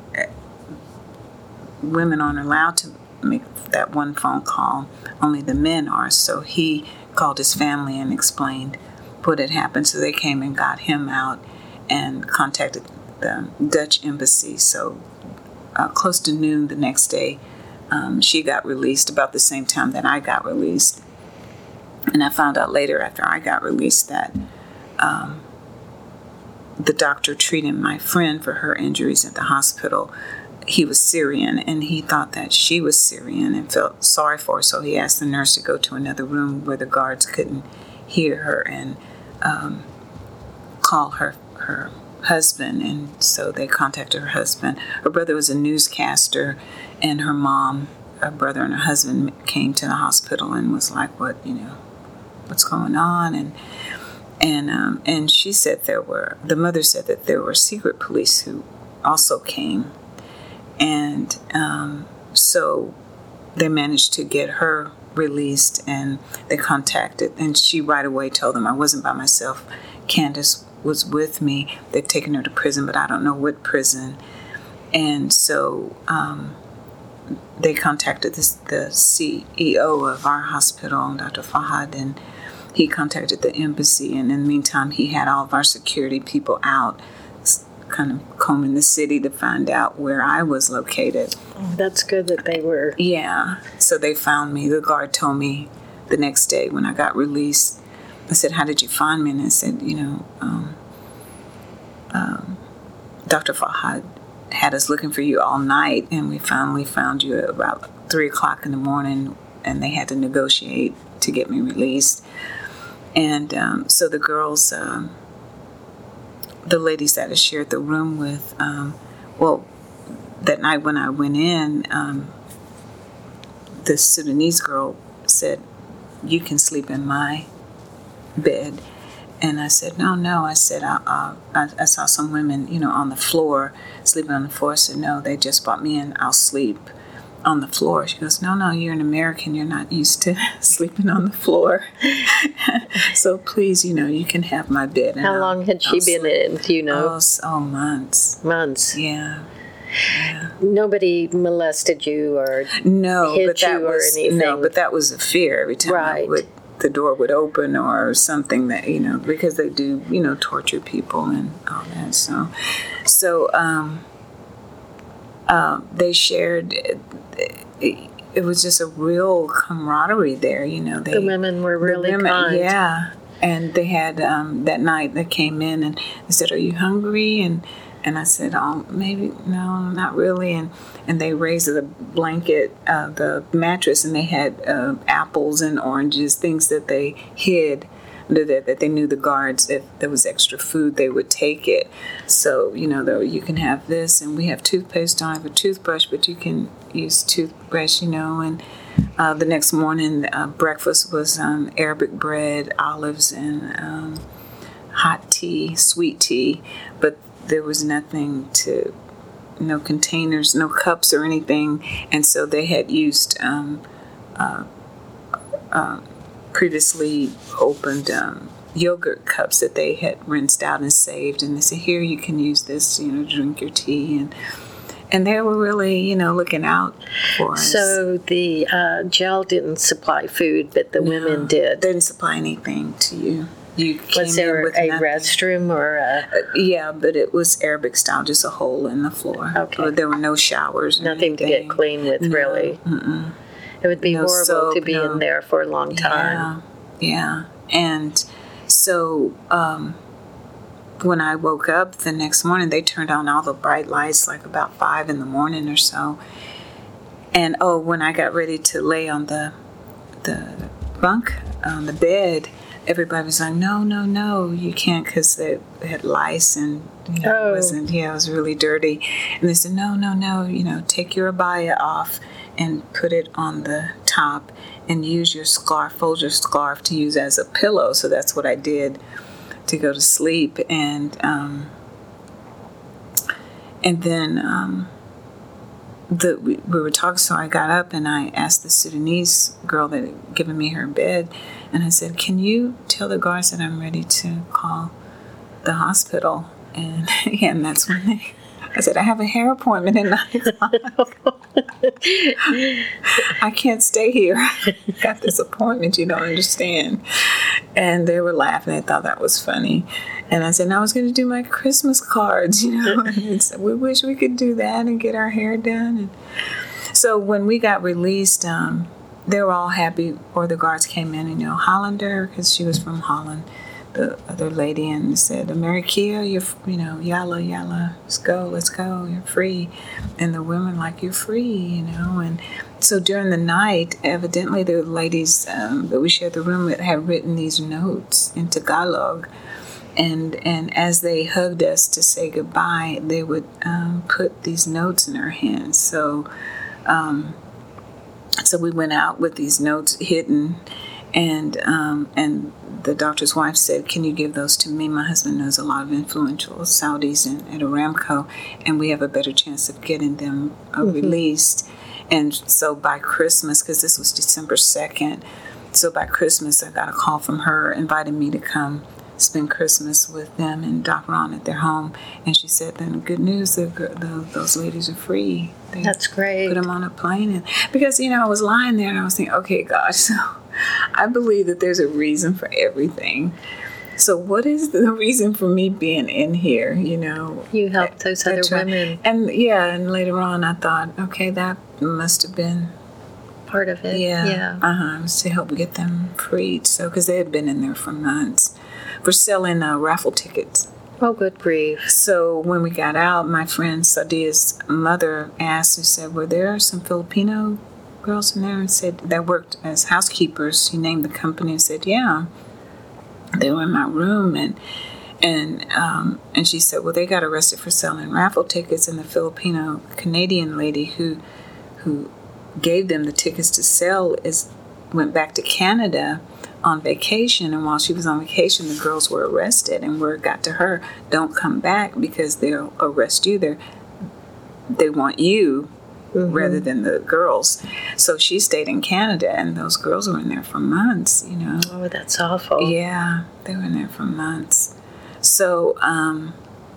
women aren't allowed to make that one phone call, only the men are, so he called his family and explained what had happened, so they came and got him out and contacted the Dutch embassy. So uh, close to noon the next day, um, she got released about the same time that I got released. And I found out later after I got released that um, the doctor treating my friend for her injuries at the hospital, he was Syrian, and he thought that she was Syrian and felt sorry for her. So he asked the nurse to go to another room where the guards couldn't hear her and um, call her her husband. And so they contacted her husband. Her brother was a newscaster, and her mom, her brother and her husband came to the hospital and was like, what, you know, what's going on? And and um, and she said there were, the mother said that there were secret police who also came. And um, so they managed to get her released, and they contacted, and she right away told them I wasn't by myself. Candace was with me. They've taken her to prison, but I don't know what prison. And so um, they contacted this, the C E O of our hospital, Doctor Fahad, and he contacted the embassy. And in the meantime, he had all of our security people out, kind of combing the city to find out where I was located. Oh, that's good that they were. Yeah. So they found me. The guard told me the next day when I got released. I said, how did you find me? And I said, you know, um, um, Doctor Fahad had us looking for you all night, and we finally found you at about three o'clock in the morning, and they had to negotiate to get me released. And um, so the girls, um, the ladies that I shared the room with, um, well, that night when I went in, um, the Sudanese girl said, "You can sleep in my bed." And I said, no, no. I said, I, I, I saw some women, you know, on the floor, sleeping on the floor. I said, no, they just brought me in. I'll sleep on the floor. She goes, no, no, you're an American. You're not used to sleeping on the floor. So please, you know, you can have my bed. How I'll, long had she I'll been sleep. in? Do you know? Oh, oh, months. Months. Yeah. Yeah. Nobody molested you or no, hit but that you or was anything? no, but that was a fear every time I Right. would. The door would open or something that, you know, because they do, you know, torture people and all that. So, so um, uh, they shared, it, it, it was just a real camaraderie there, you know. They, the women were really the women, kind. Yeah. And they had, um, that night they came in and they said, "Are you hungry?" And And I said, "Oh, maybe, no, not really." And and they raised the blanket, uh, the mattress, and they had uh, apples and oranges, things that they hid, that, that they knew the guards, if there was extra food, they would take it. So, you know, though, you can have this, and we have toothpaste, don't have a toothbrush, but you can use toothbrush, you know. And uh, the next morning, uh, breakfast was um, Arabic bread, olives, and um, hot tea, sweet tea, but there was nothing to, no containers, no cups or anything. And so they had used um, uh, uh, previously opened um, yogurt cups that they had rinsed out and saved. And they said, "Here, you can use this, you know, drink your tea." And and they were really, you know, looking out for us. So the uh, jail didn't supply food, but the No, women did. They didn't supply anything to you. You came Was there in with a nothing. restroom or a... Uh, yeah, but it was Arabic style, just a hole in the floor. Okay. But there were no showers. Or Nothing to anything. get clean with, No, really. Mm-mm. It would be No horrible soap, to be no- in there for a long time. Yeah, yeah. And so um, when I woke up the next morning, they turned on all the bright lights, like about five in the morning or so. And oh, when I got ready to lay on the the bunk on the bed, everybody was like, "No, no, no, you can't," because they had lice and, you know, Oh. it wasn't, yeah, it was really dirty. And they said, "No, no, no, you know, take your abaya off and put it on the top and use your scarf, fold your scarf to use as a pillow." So that's what I did to go to sleep. And um, and then um, the we, we were talking, so I got up and I asked the Sudanese girl that had given me her bed, and I said, "Can you tell the guards that I'm ready to call the hospital?" And yeah, and that's when they, I said, "I have a hair appointment at nine o'clock. I can't stay here. I got this appointment, you don't understand." And they were laughing. They thought that was funny. And I said, "No, I was going to do my Christmas cards, you know." And said, "We wish we could do that and get our hair done." And so when we got released, um, they were all happy. Or the guards came in, and, you know, Hollander, because she was from Holland, the other lady, and said, "Amerikia, you're, you know, yalla, yalla, let's go, let's go, you're free." And the women like, "You're free," you know. And so during the night, evidently the ladies um, that we shared the room with had written these notes in Tagalog. And and as they hugged us to say goodbye, they would um, put these notes in our hands. So um, so we went out with these notes hidden, and um, and the doctor's wife said, "Can you give those to me? My husband knows a lot of influential Saudis in, at Aramco, and we have a better chance of getting them uh, Mm-hmm. released." And so by Christmas, because this was December second, so by Christmas I got a call from her inviting me to come spend Christmas with them in Dakron at their home. And she said, "Then good news, the, the, those ladies are free." They That's great. put them on a plane. And because, you know, I was lying there and I was thinking, okay, God, so I believe that there's a reason for everything. So what is the reason for me being in here, you know? You helped those other That's right. women. And yeah, and later on I thought, okay, that must have been, Part of it. yeah, Yeah. uh-huh, it was to help get them freed. So, because they had been in there for months for selling uh, raffle tickets. Oh, good grief. So when we got out, my friend Sadia's mother asked, who said, were there some Filipino girls in there? And said, that worked as housekeepers. She named the company and said, yeah. They were in my room, and and um, and she said, well, they got arrested for selling raffle tickets, and the Filipino Canadian lady who who gave them the tickets to sell is went back to Canada on vacation, and while she was on vacation, the girls were arrested, and word got to her, don't come back because they'll arrest you. They they want you mm-hmm. rather than the girls. So she stayed in Canada, and those girls were in there for months, you know. Oh, that's awful. Yeah, they were in there for months. So, um,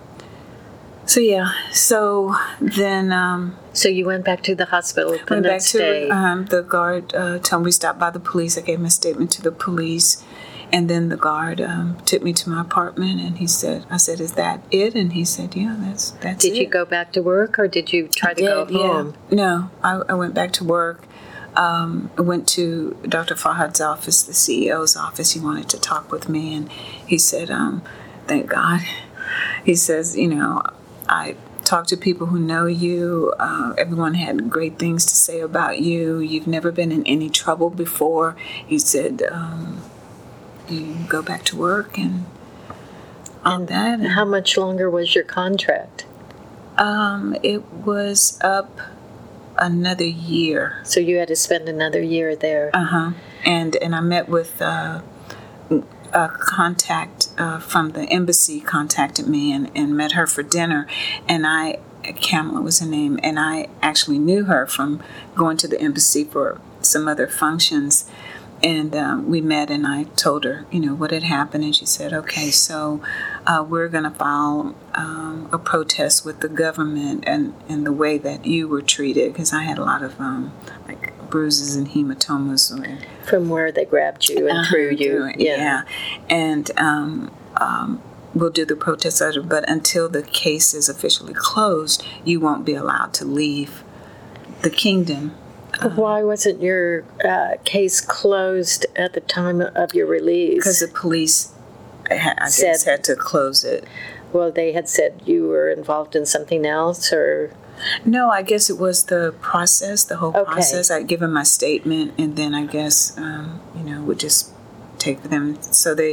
so yeah, so then... Um, so you went back to the hospital the went next back to, day? Um, the guard uh, told me we stopped by the police. I gave him a statement to the police. And then the guard um, took me to my apartment, and he said, I said, is that it? And he said, yeah, that's that's did it. Did you go back to work, or did you try I to did, go home? Yeah. No, I, I went back to work. Um, I went to Doctor Fahad's office, the C E O's office. He wanted to talk with me, and he said, um, thank God. He says, you know, I talked to people who know you. Uh, everyone had great things to say about you. You've never been in any trouble before. He said, um, you go back to work and all and that. And how much longer was your contract? Um, it was up another year. So you had to spend another year there. Uh-huh. And and I met with uh, a contact uh, from the embassy contacted me and, and met her for dinner. And I, Kamala was her name, and I actually knew her from going to the embassy for some other functions. And um, we met, and I told her, you know, what had happened. And she said, okay, so uh, we're going to file um, a protest with the government and, and the way that you were treated, because I had a lot of, um, like, bruises and hematomas. From where they grabbed you and uh, threw you. Through yeah. yeah. And um, um, we'll do the protest letter, but until the case is officially closed, you won't be allowed to leave the kingdom. Why wasn't your uh, case closed at the time of your release? Because the police, I, I said, guess, had to close it. Well, they had said you were involved in something else, or? No, I guess it was the process, the whole okay. process. I'd given my statement, and then I guess, um, you know, would just take them. So they,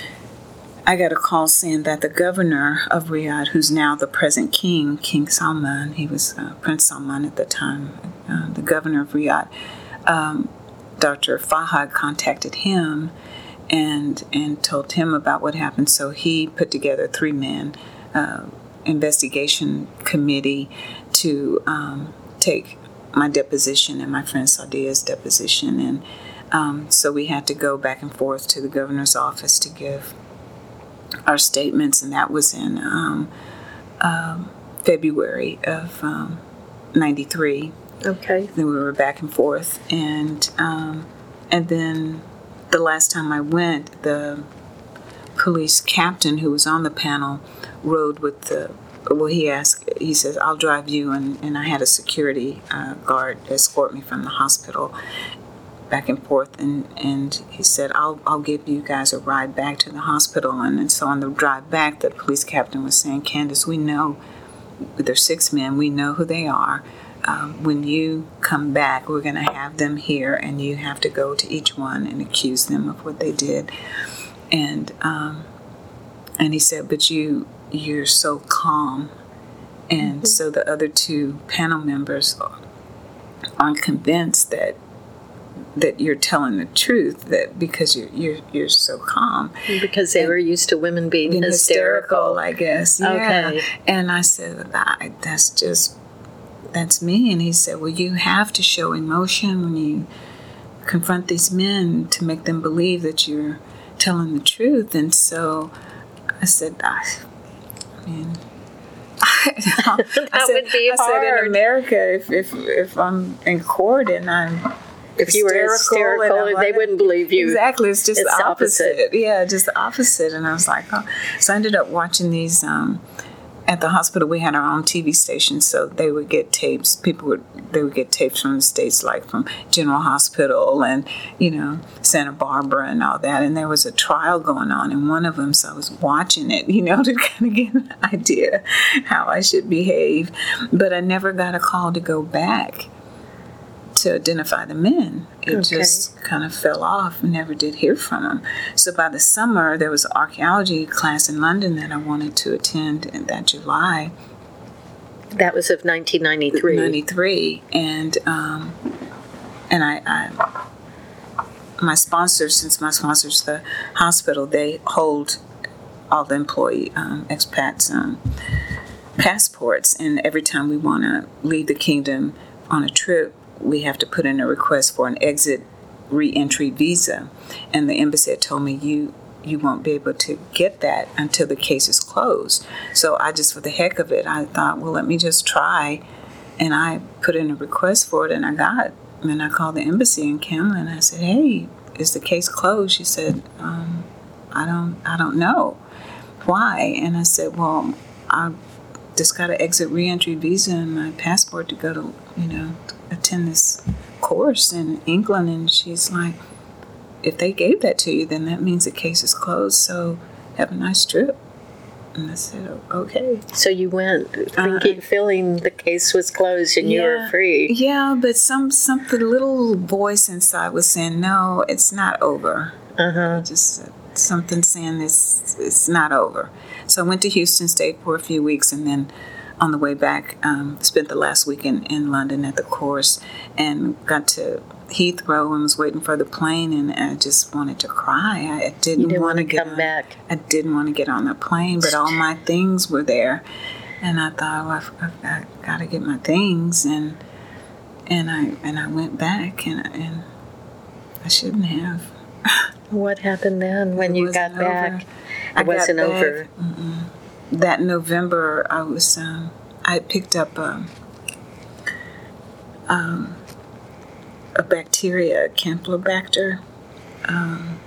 I got a call saying that the governor of Riyadh, who's now the present king, King Salman, he was uh, Prince Salman at the time, uh, the governor of Riyadh, um, Doctor Fahad contacted him and and told him about what happened. So he put together a three-man uh, investigation committee to um, take my deposition and my friend Sadia's deposition. And um, so we had to go back and forth to the governor's office to give our statements, and that was in um, um, February of um, ninety-three. Okay. Then we were back and forth, and um, and then the last time I went, the police captain who was on the panel rode with the. Well, he asked. He says, "I'll drive you," and, and I had a security uh, guard escort me from the hospital back and forth, and, and he said, I'll I'll give you guys a ride back to the hospital. And, and so on the drive back, the police captain was saying, Candace, we know there's six men, we know who they are. Um, when you come back, we're going to have them here, and you have to go to each one and accuse them of what they did. And um, and he said, but you, you're so calm. And mm-hmm. so the other two panel members aren't convinced that that you're telling the truth, that because you're you're you're so calm. Because they and, were used to women being, being hysterical. hysterical, I guess. Yeah. Okay. And I said, I, that's just, that's me. And he said, well, you have to show emotion when you confront these men to make them believe that you're telling the truth. And so I said, I, I mean... that I said, would be I hard. said, in America, if, if, if I'm in court and I'm If you were hysterical, they like, wouldn't believe you. Exactly. It's just it's the opposite. opposite. Yeah, just the opposite. And I was like, oh. So I ended up watching these um, at the hospital, we had our own T V station, so they would get tapes. People would they would get tapes from the states, like from General Hospital and you know Santa Barbara and all that. And there was a trial going on in one of them, so I was watching it, you know, to kind of get an idea how I should behave. But I never got a call to go back to identify the men. It Okay. just kind of fell off. Never did hear from them. So by the summer, there was an archaeology class in London that I wanted to attend in that July. That was of nineteen ninety-three. ninety-three, and um, and I, I, my sponsor, since my sponsor's the hospital, they hold all the employee um, expats um, passports, and every time we want to leave the kingdom on a trip, we have to put in a request for an exit re-entry visa, and the embassy had told me you you won't be able to get that until the case is closed. So I just, for the heck of it, I thought, well, let me just try, and I put in a request for it, and I got it. And I called the embassy in Camden, and I said, hey, is the case closed? She said, um, I don't I don't know. Why? And I said, well, I just got an exit re-entry visa and my passport to go to, you know, attend this course in England. And she's like, if they gave that to you, then that means the case is closed, so have a nice trip. And I said, okay. So you went thinking, Uh, feeling the case was closed and you were free. Yeah, but some something little voice inside was saying, no, it's not over. Uh-huh. Just uh, something saying this it's not over. So I went to Houston, stayed for a few weeks, and then on the way back, um, spent the last week in, in London at the course, and got to Heathrow and was waiting for the plane, and I just wanted to cry. I didn't, You didn't want to want to get come on, back. I didn't want to get on the plane, but all my things were there, and I thought, well, I've, I've, I've got to get my things, and and I and I went back, and and I shouldn't have. What happened then when It you wasn't got back? over. It I got wasn't back, over. mm-mm. That November, I was um, I picked up um, um, a bacteria, Campylobacter, um,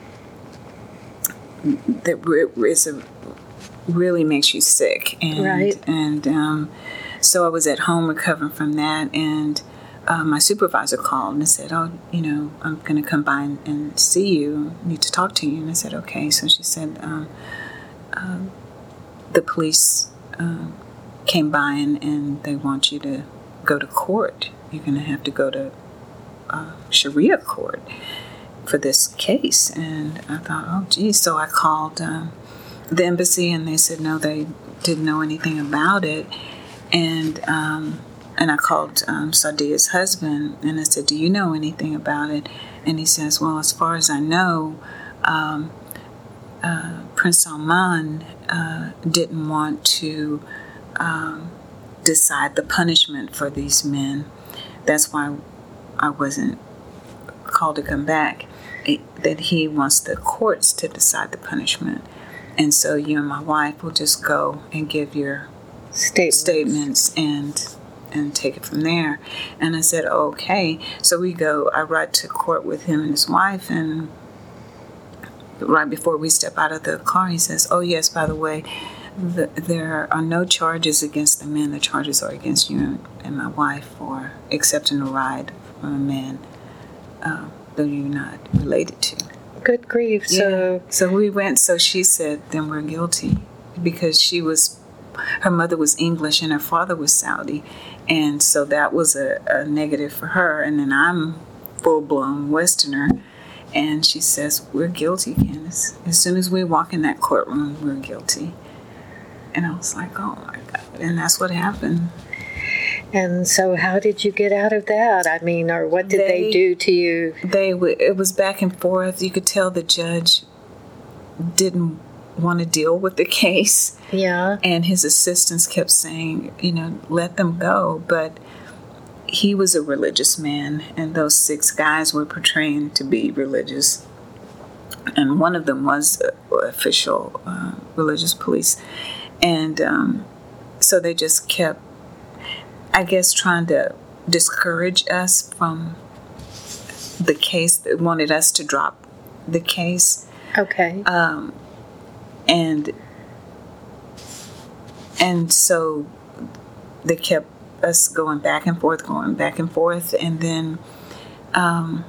that re- is a, really makes you sick, and Right. and um, so I was at home recovering from that, and uh, my supervisor called and said, "Oh, you know, I'm going to come by and, and see you. I need to talk to you." And I said, "Okay." So she said, um, um, "The police um, came by and, and they want you to go to court. You're going to have to go to uh, Sharia court for this case." And I thought, "Oh, geez." So I called um, the embassy, and they said no, they didn't know anything about it. And um, and I called um, Sadia's husband, and I said, "Do you know anything about it?" And he says, "Well, as far as I know, um, uh, Prince Salman uh, didn't want to um, decide the punishment for these men. That's why I wasn't called to come back. It, that he wants the courts to decide the punishment. And so you and my wife will just go and give your Statements. statements and and take it from there." And I said, okay. So we go, I ride to court with him and his wife, and right before we step out of the car, he says, "Oh yes, by the way, the, there are no charges against the men. The charges are against you and my wife for accepting a ride from a man uh, though you're not related to." Good grief. So Yeah. So we went, so she said, then we're guilty, because she was, her mother was English and her father was Saudi. And so that was a, a negative for her. And then I'm full-blown Westerner. And she says, we're guilty, Candace. As soon as we walk in that courtroom, we're guilty. And I was like, oh my God. And that's what happened. And so how did you get out of that? I mean, or what did they, They- do to you? They w- it was back and forth. You could tell the judge didn't want to deal with the case. Yeah. And his assistants kept saying, you know, let them go. But he was a religious man, and those six guys were portraying to be religious. And one of them was uh, official uh, religious police. And um, so they just kept, I guess, trying to discourage us from the case. They wanted us to drop the case. Okay. Um, and and so they kept us going back and forth, going back and forth, and then um,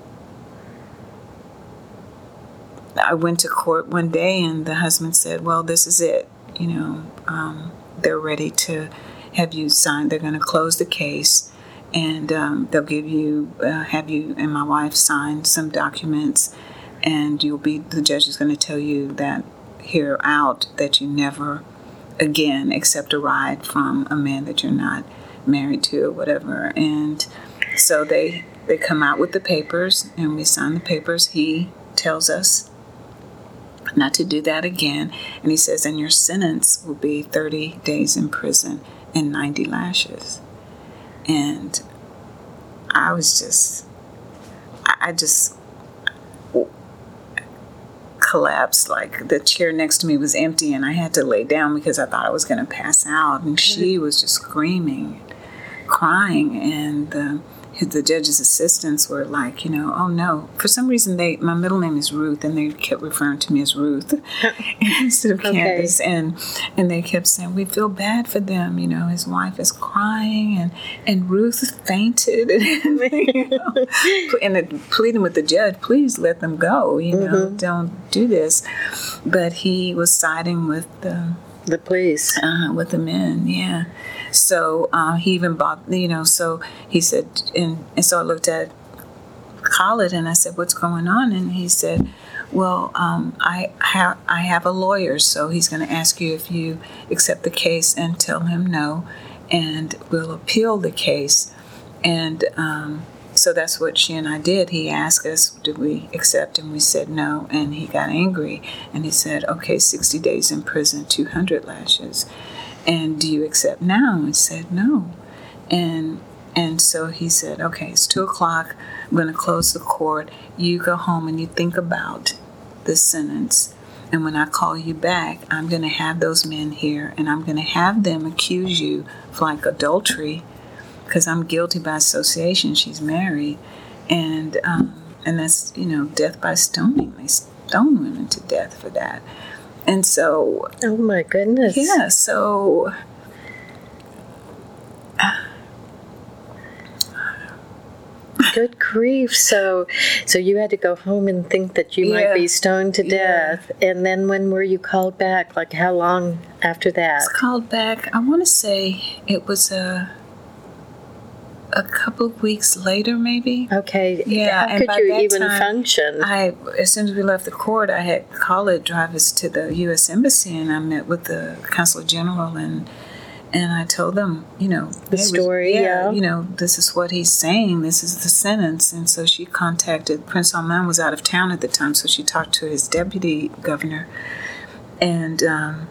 I went to court one day, and the husband said, well, this is it. You know, um, they're ready to have you sign. They're going to close the case, and um, they'll give you, uh, have you and my wife sign some documents, and you'll be, the judge is going to tell you that here out that you never again accept a ride from a man that you're not married to or whatever. And so they they come out with the papers, and we sign the papers. He tells us not to do that again, and he says, and your sentence will be thirty days in prison and ninety lashes. And I was just I just collapsed. Like, the chair next to me was empty, and I had to lay down because I thought I was going to pass out. And she was just screaming, crying, and the the judge's assistants were like, you know, oh no. For some reason, they my middle name is Ruth, and they kept referring to me as Ruth instead of Candace. Okay. And and they kept saying, we feel bad for them. You know, his wife is crying, and and Ruth fainted, and, you know, and it, pleading with the judge, please let them go. You know, mm-hmm. don't do this. But he was siding with the the police, uh, with the men. Yeah. So uh, he even bought, you know, so he said, and, and so I looked at Khalid, and I said, what's going on? And he said, well, um, I, ha- I have a lawyer, so he's going to ask you if you accept the case, and tell him no, and we'll appeal the case. And um, so that's what she and I did. He asked us, did we accept? And we said no, and he got angry, and he said, okay, sixty days in prison, two hundred lashes. And do you accept now? I said no. And and so he said, okay, it's two o'clock. I'm going to close the court. You go home and you think about the sentence. And when I call you back, I'm going to have those men here, and I'm going to have them accuse you of like adultery, because I'm guilty by association. She's married. And, um, and that's, you know, death by stoning. They stone women to death for that. And so, oh my goodness. Yeah, so good grief. So so you had to go home and think that you yeah. might be stoned to death. Yeah. And then when were you called back? Like, how long after that? I was called back, I want to say it was a a couple of weeks later, maybe. Okay. Yeah. How could you even time, function? I, as soon as we left the court, I had Khalid drive us to the U S Embassy, and I met with the Consul General, and and I told them, you know, the hey, story. Yeah, yeah. You know, this is what he's saying. This is the sentence. And so she contacted, Prince Salman was out of town at the time, so she talked to his deputy governor, and um,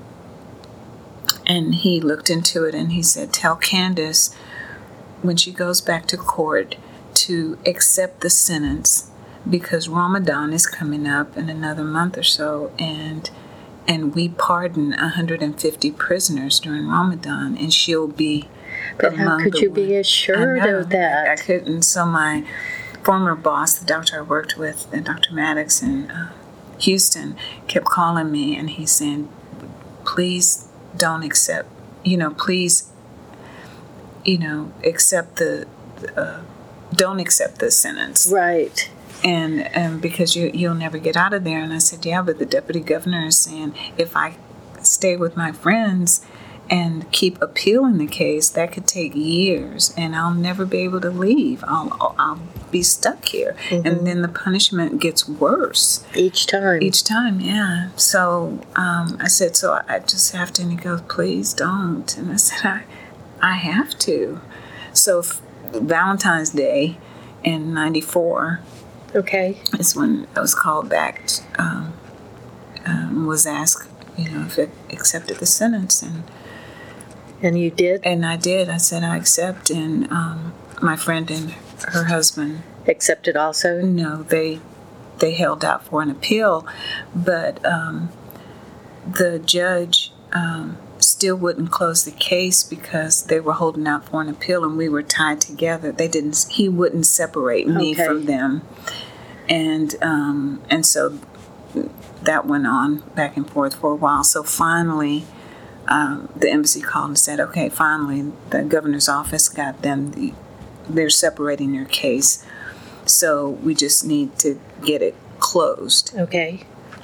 and he looked into it, and he said, tell Candace, when she goes back to court, to accept the sentence, because Ramadan is coming up in another month or so, and and we pardon one hundred fifty prisoners during Ramadan, and she'll be but how could you one. be assured of that? I, I couldn't. So my former boss, the doctor I worked with, and Doctor Maddox in uh, Houston, kept calling me, and he's saying, please don't accept, you know, please you know, accept the, uh, don't accept the sentence. Right. And and because you, you'll never get out of there. And I said, yeah, but the deputy governor is saying, if I stay with my friends and keep appealing the case, that could take years, and I'll never be able to leave. I'll, I'll be stuck here. Mm-hmm. And then the punishment gets worse. Each time. Each time, yeah. So um, I said, so I just have to, and he goes, please don't. And I said, I... I have to. So f- Valentine's Day in ninety-four okay. is when I was called back, um, um, was asked, you know, if I accepted the sentence. And and you did? And I did. I said I accept. And um, my friend and her husband accepted also? No, they they held out for an appeal. But um, the judge... Um, still wouldn't close the case because they were holding out for an appeal, and we were tied together. They didn't. He wouldn't separate me okay. from them, and um, and so that went on back and forth for a while. So finally, um, the embassy called and said, okay, finally, the governor's office got them, the, they're separating your case. So we just need to get it closed. Okay.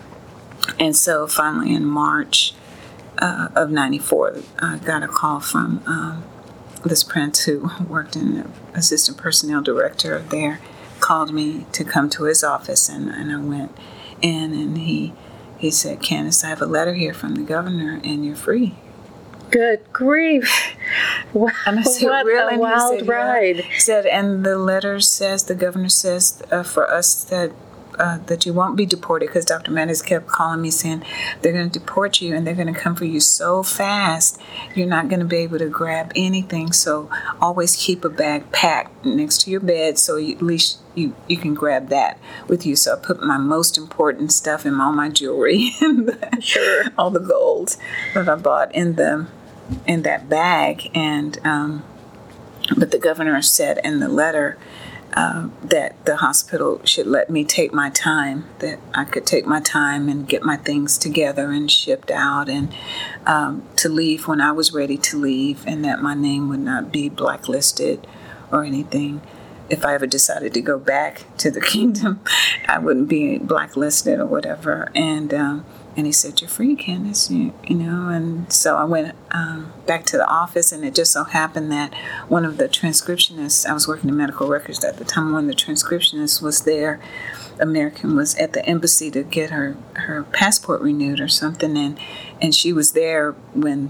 And so finally in March uh, of ninety-four, I got a call from um, this prince who worked in the assistant personnel director there, called me to come to his office, and, and I went in, and he he said, Candace, I have a letter here from the governor, and you're free. Good grief. Wow, and I said, what really? a wild said, ride. Yeah. He said, and the letter says, the governor says uh, for us that Uh, that you won't be deported, because Doctor Mattis kept calling me saying they're going to deport you and they're going to come for you so fast you're not going to be able to grab anything, so always keep a bag packed next to your bed so you, at least you, you can grab that with you. So I put my most important stuff and all my jewelry and the, sure. all the gold that I bought in the in that bag. And um, but the governor said in the letter Uh, that the hospital should let me take my time, that I could take my time and get my things together and shipped out, and um, to leave when I was ready to leave, and that my name would not be blacklisted or anything. If I ever decided to go back to the kingdom, I wouldn't be blacklisted or whatever. And um, and he said, you're free, Candace, you, you know. And so I went um, back to the office, and it just so happened that one of the transcriptionists, I was working in medical records at the time, one of the transcriptionists was there. American was at the embassy to get her, her passport renewed or something, and, and she was there when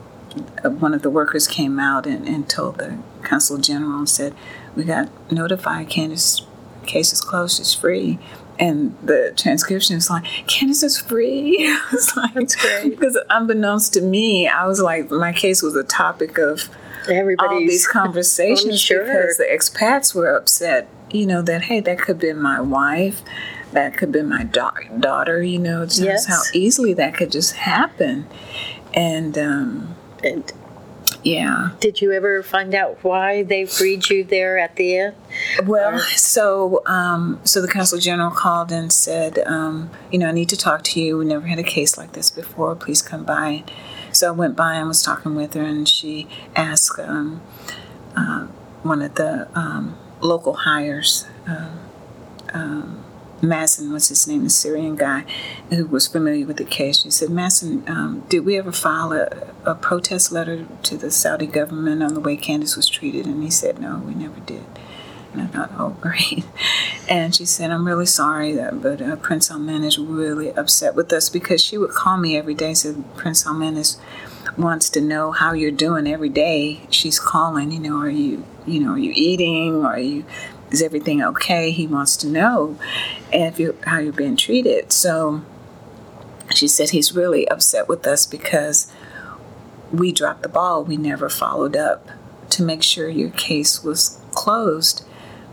one of the workers came out and, and told the consul general and said, we got notified, Candace's case is closed, she's free. And the transcription was like, Candace is free. I was like, that's great. Because unbeknownst to me, I was like, my case was a topic of Everybody's, all these conversations sure. because the expats were upset, you know, that, hey, that could be my wife, that could be my da- daughter, you know, just yes. how easily that could just happen. And, um, and yeah. Did you ever find out why they freed you there at the end? Well, or? so um, so the consul general called and said, um, you know, I need to talk to you. We never had a case like this before. Please come by. So I went by and was talking with her, and she asked um, uh, one of the um, local hires, um, um, Masson was his name, the Syrian guy who was familiar with the case. She said, Masson, um, did we ever file a, a protest letter to the Saudi government on the way Candace was treated? And he said, no, we never did. And I thought, oh, great. And she said, I'm really sorry, that, but uh, Prince Salman is really upset with us, because she would call me every day, said, Prince Salman is, wants to know how you're doing every day. She's calling, you know, are you, you know, are you eating? Are you... Is everything okay? He wants to know if you, how you're being treated. So she said he's really upset with us because we dropped the ball. We never followed up to make sure your case was closed.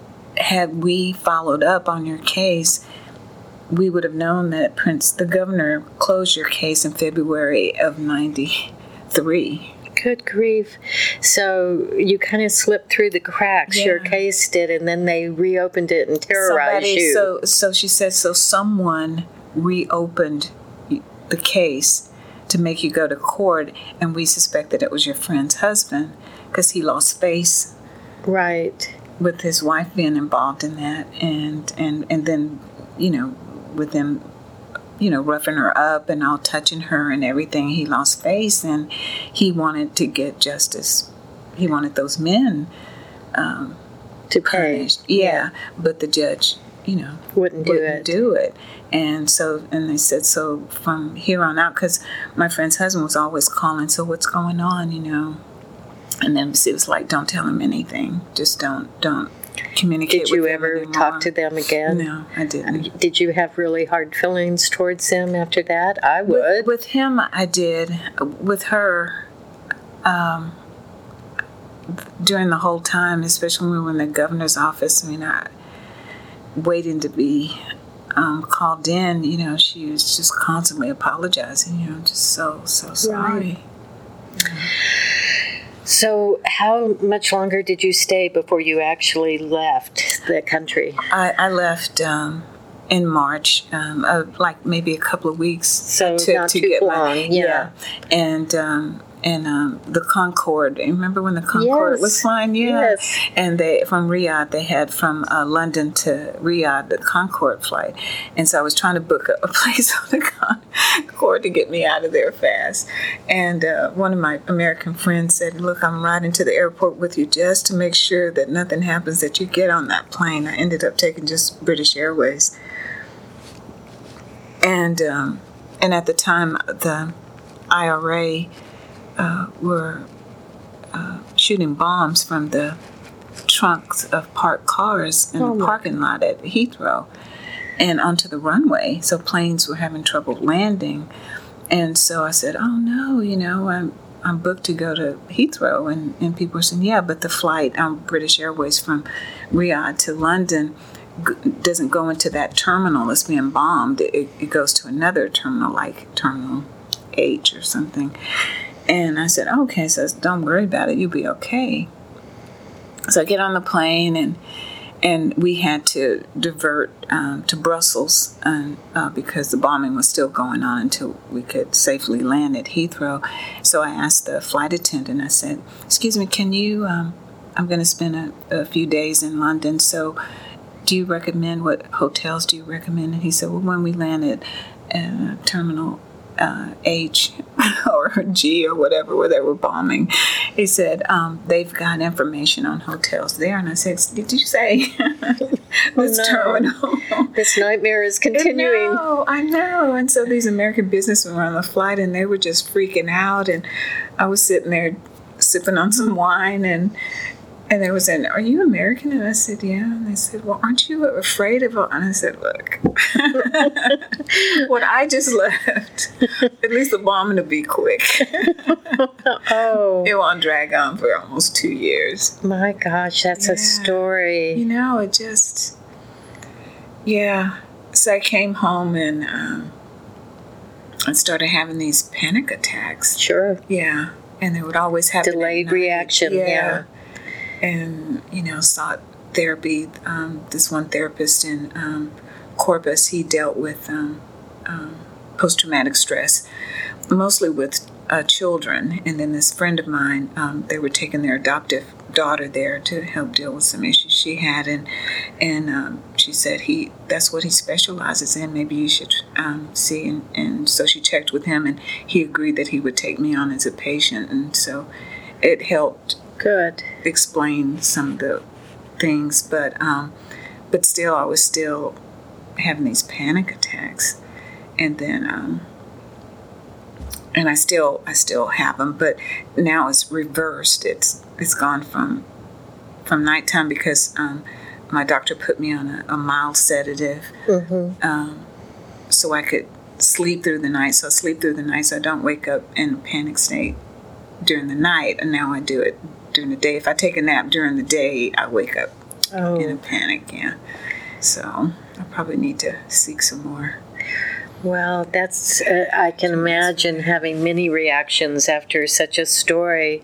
Had we followed up on your case, we would have known that Prince, the governor, closed your case in February of ninety-three. Good grief. So you kind of slipped through the cracks, yeah. your case did, and then they reopened it and terrorized Somebody, you. So, so she said, so someone reopened the case to make you go to court, and we suspect that it was your friend's husband because he lost face. Right. With his wife being involved in that, and, and, and then, you know, with them, you know, roughing her up and all touching her and everything, he lost face, and he wanted to get justice. He wanted those men um, to pay. punished. Yeah, yeah, but the judge, you know, wouldn't do wouldn't it. do it. And so, and they said, so from here on out, because my friend's husband was always calling, so what's going on, you know? And then it was like, don't tell him anything. Just don't, don't. Communicate Did you with ever them talk to them again? No, I didn't. Did you have really hard feelings towards them after that? I would. With, with him, I did. With her, um, during the whole time, especially when we were in the governor's office, I mean, I waiting to be um, called in, you know, she was just constantly apologizing, you know, just so, so sorry. Right. So how much longer did you stay before you actually left the country? I, I left um, in March, um, uh, like maybe a couple of weeks. So to, not to too get long, my, yeah. And um, and um, the Concorde. Remember when the Concorde Yes. was flying? Yeah. Yes. And they from Riyadh, they had from uh, London to Riyadh the Concorde flight, and so I was trying to book a, a place on the Concorde to get me out of there fast. And uh, one of my American friends said, "Look, I'm riding to the airport with you just to make sure that nothing happens, that you get on that plane." I ended up taking just British Airways, and um, and at the time the I R A uh, were uh, shooting bombs from the trunks of parked cars in Oh, the my parking lot at Heathrow and onto the runway. So planes were having trouble landing. And so I said, oh no, you know, I'm I'm booked to go to Heathrow. And, and people were saying, yeah, but the flight on um, British Airways from Riyadh to London g- doesn't go into that terminal that's being bombed. It, it goes to another terminal, like Terminal H or something. And I said, okay, so don't worry about it. You'll be okay. So I get on the plane, and and we had to divert um, to Brussels and, uh, because the bombing was still going on until we could safely land at Heathrow. So I asked the flight attendant, I said, excuse me, can you, um, I'm going to spend a, a few days in London, so do you recommend, what hotels do you recommend? And he said, well, when we land at uh, Terminal Uh, H or G or whatever, where they were bombing, he said, um, they've got information on hotels there. And I said, did you say this no. terminal? This nightmare is continuing. No, I know. And so these American businessmen were on the flight, and they were just freaking out. And I was sitting there sipping on some wine, and And they were saying, are you American? And I said, yeah. And they said, well, aren't you afraid of it? And I said, look, what I just left, at least the bombing will be quick. Oh. It won't drag on for almost two years. My gosh, that's Yeah. a story. You know, it just, yeah. So I came home and um, I started having these panic attacks. Sure. Yeah. And they would always happen. Delayed reaction, yeah. And, you know, sought therapy. Um, this one therapist in um, Corpus, he dealt with um, um, post-traumatic stress, mostly with uh, children. And then this friend of mine, um, they were taking their adoptive daughter there to help deal with some issues she had. And and um, she said, he that's what he specializes in. Maybe you should um, see. And, and so she checked with him, and he agreed that he would take me on as a patient. And so it helped Good. explain some of the things, but um, but still, I was still having these panic attacks, and then um, and I still I still have them, but now it's reversed. It's it's gone from from nighttime because um, my doctor put me on a, a mild sedative, Mm-hmm. um, so I could sleep through the night. So I sleep through the night, so I don't wake up in a panic state during the night, and now I do it during the day. If I take a nap during the day, I wake up Oh. in a panic, yeah. So I probably need to seek some more. Well, that's, uh, I can imagine having many reactions after such a story.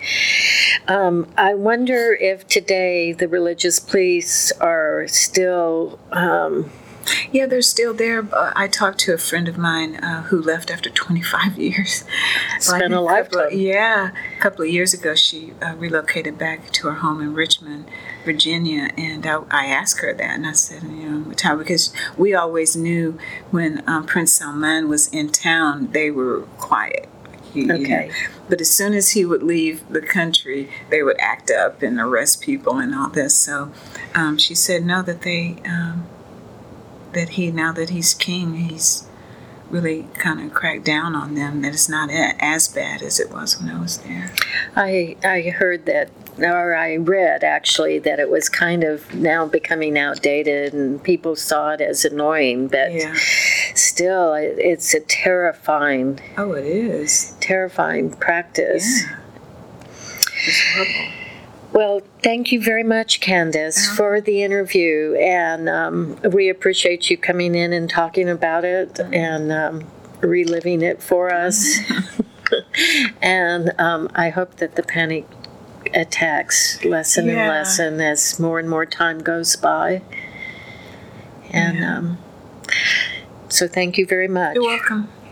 Um, I wonder if today the religious police are still, um, Yeah, they're still there. Uh, I talked to a friend of mine uh, who left after twenty-five years. It's been a couple lifetime. of- yeah. A couple of years ago, she uh, relocated back to her home in Richmond, Virginia, and I, I asked her that, and I said, you know, what time? Because we always knew when um, Prince Salman was in town, they were quiet. You- you know. Okay. But as soon as he would leave the country, they would act up and arrest people and all this. So um, she said, no, that they... Um, that he, now that he's king, he's really kind of cracked down on them, that it's not a- as bad as it was when I was there. I, I heard that, or I read actually, that it was kind of now becoming outdated and people saw it as annoying, but Yeah. still, it, it's a terrifying, Oh, it is. terrifying practice. Yeah. It's horrible. Well, thank you very much, Candace, Oh. for the interview, and um, we appreciate you coming in and talking about it and um, reliving it for us. And um, I hope that the panic attacks lessen and Yeah. lessen as more and more time goes by. And Yeah. um, So thank you very much. You're welcome.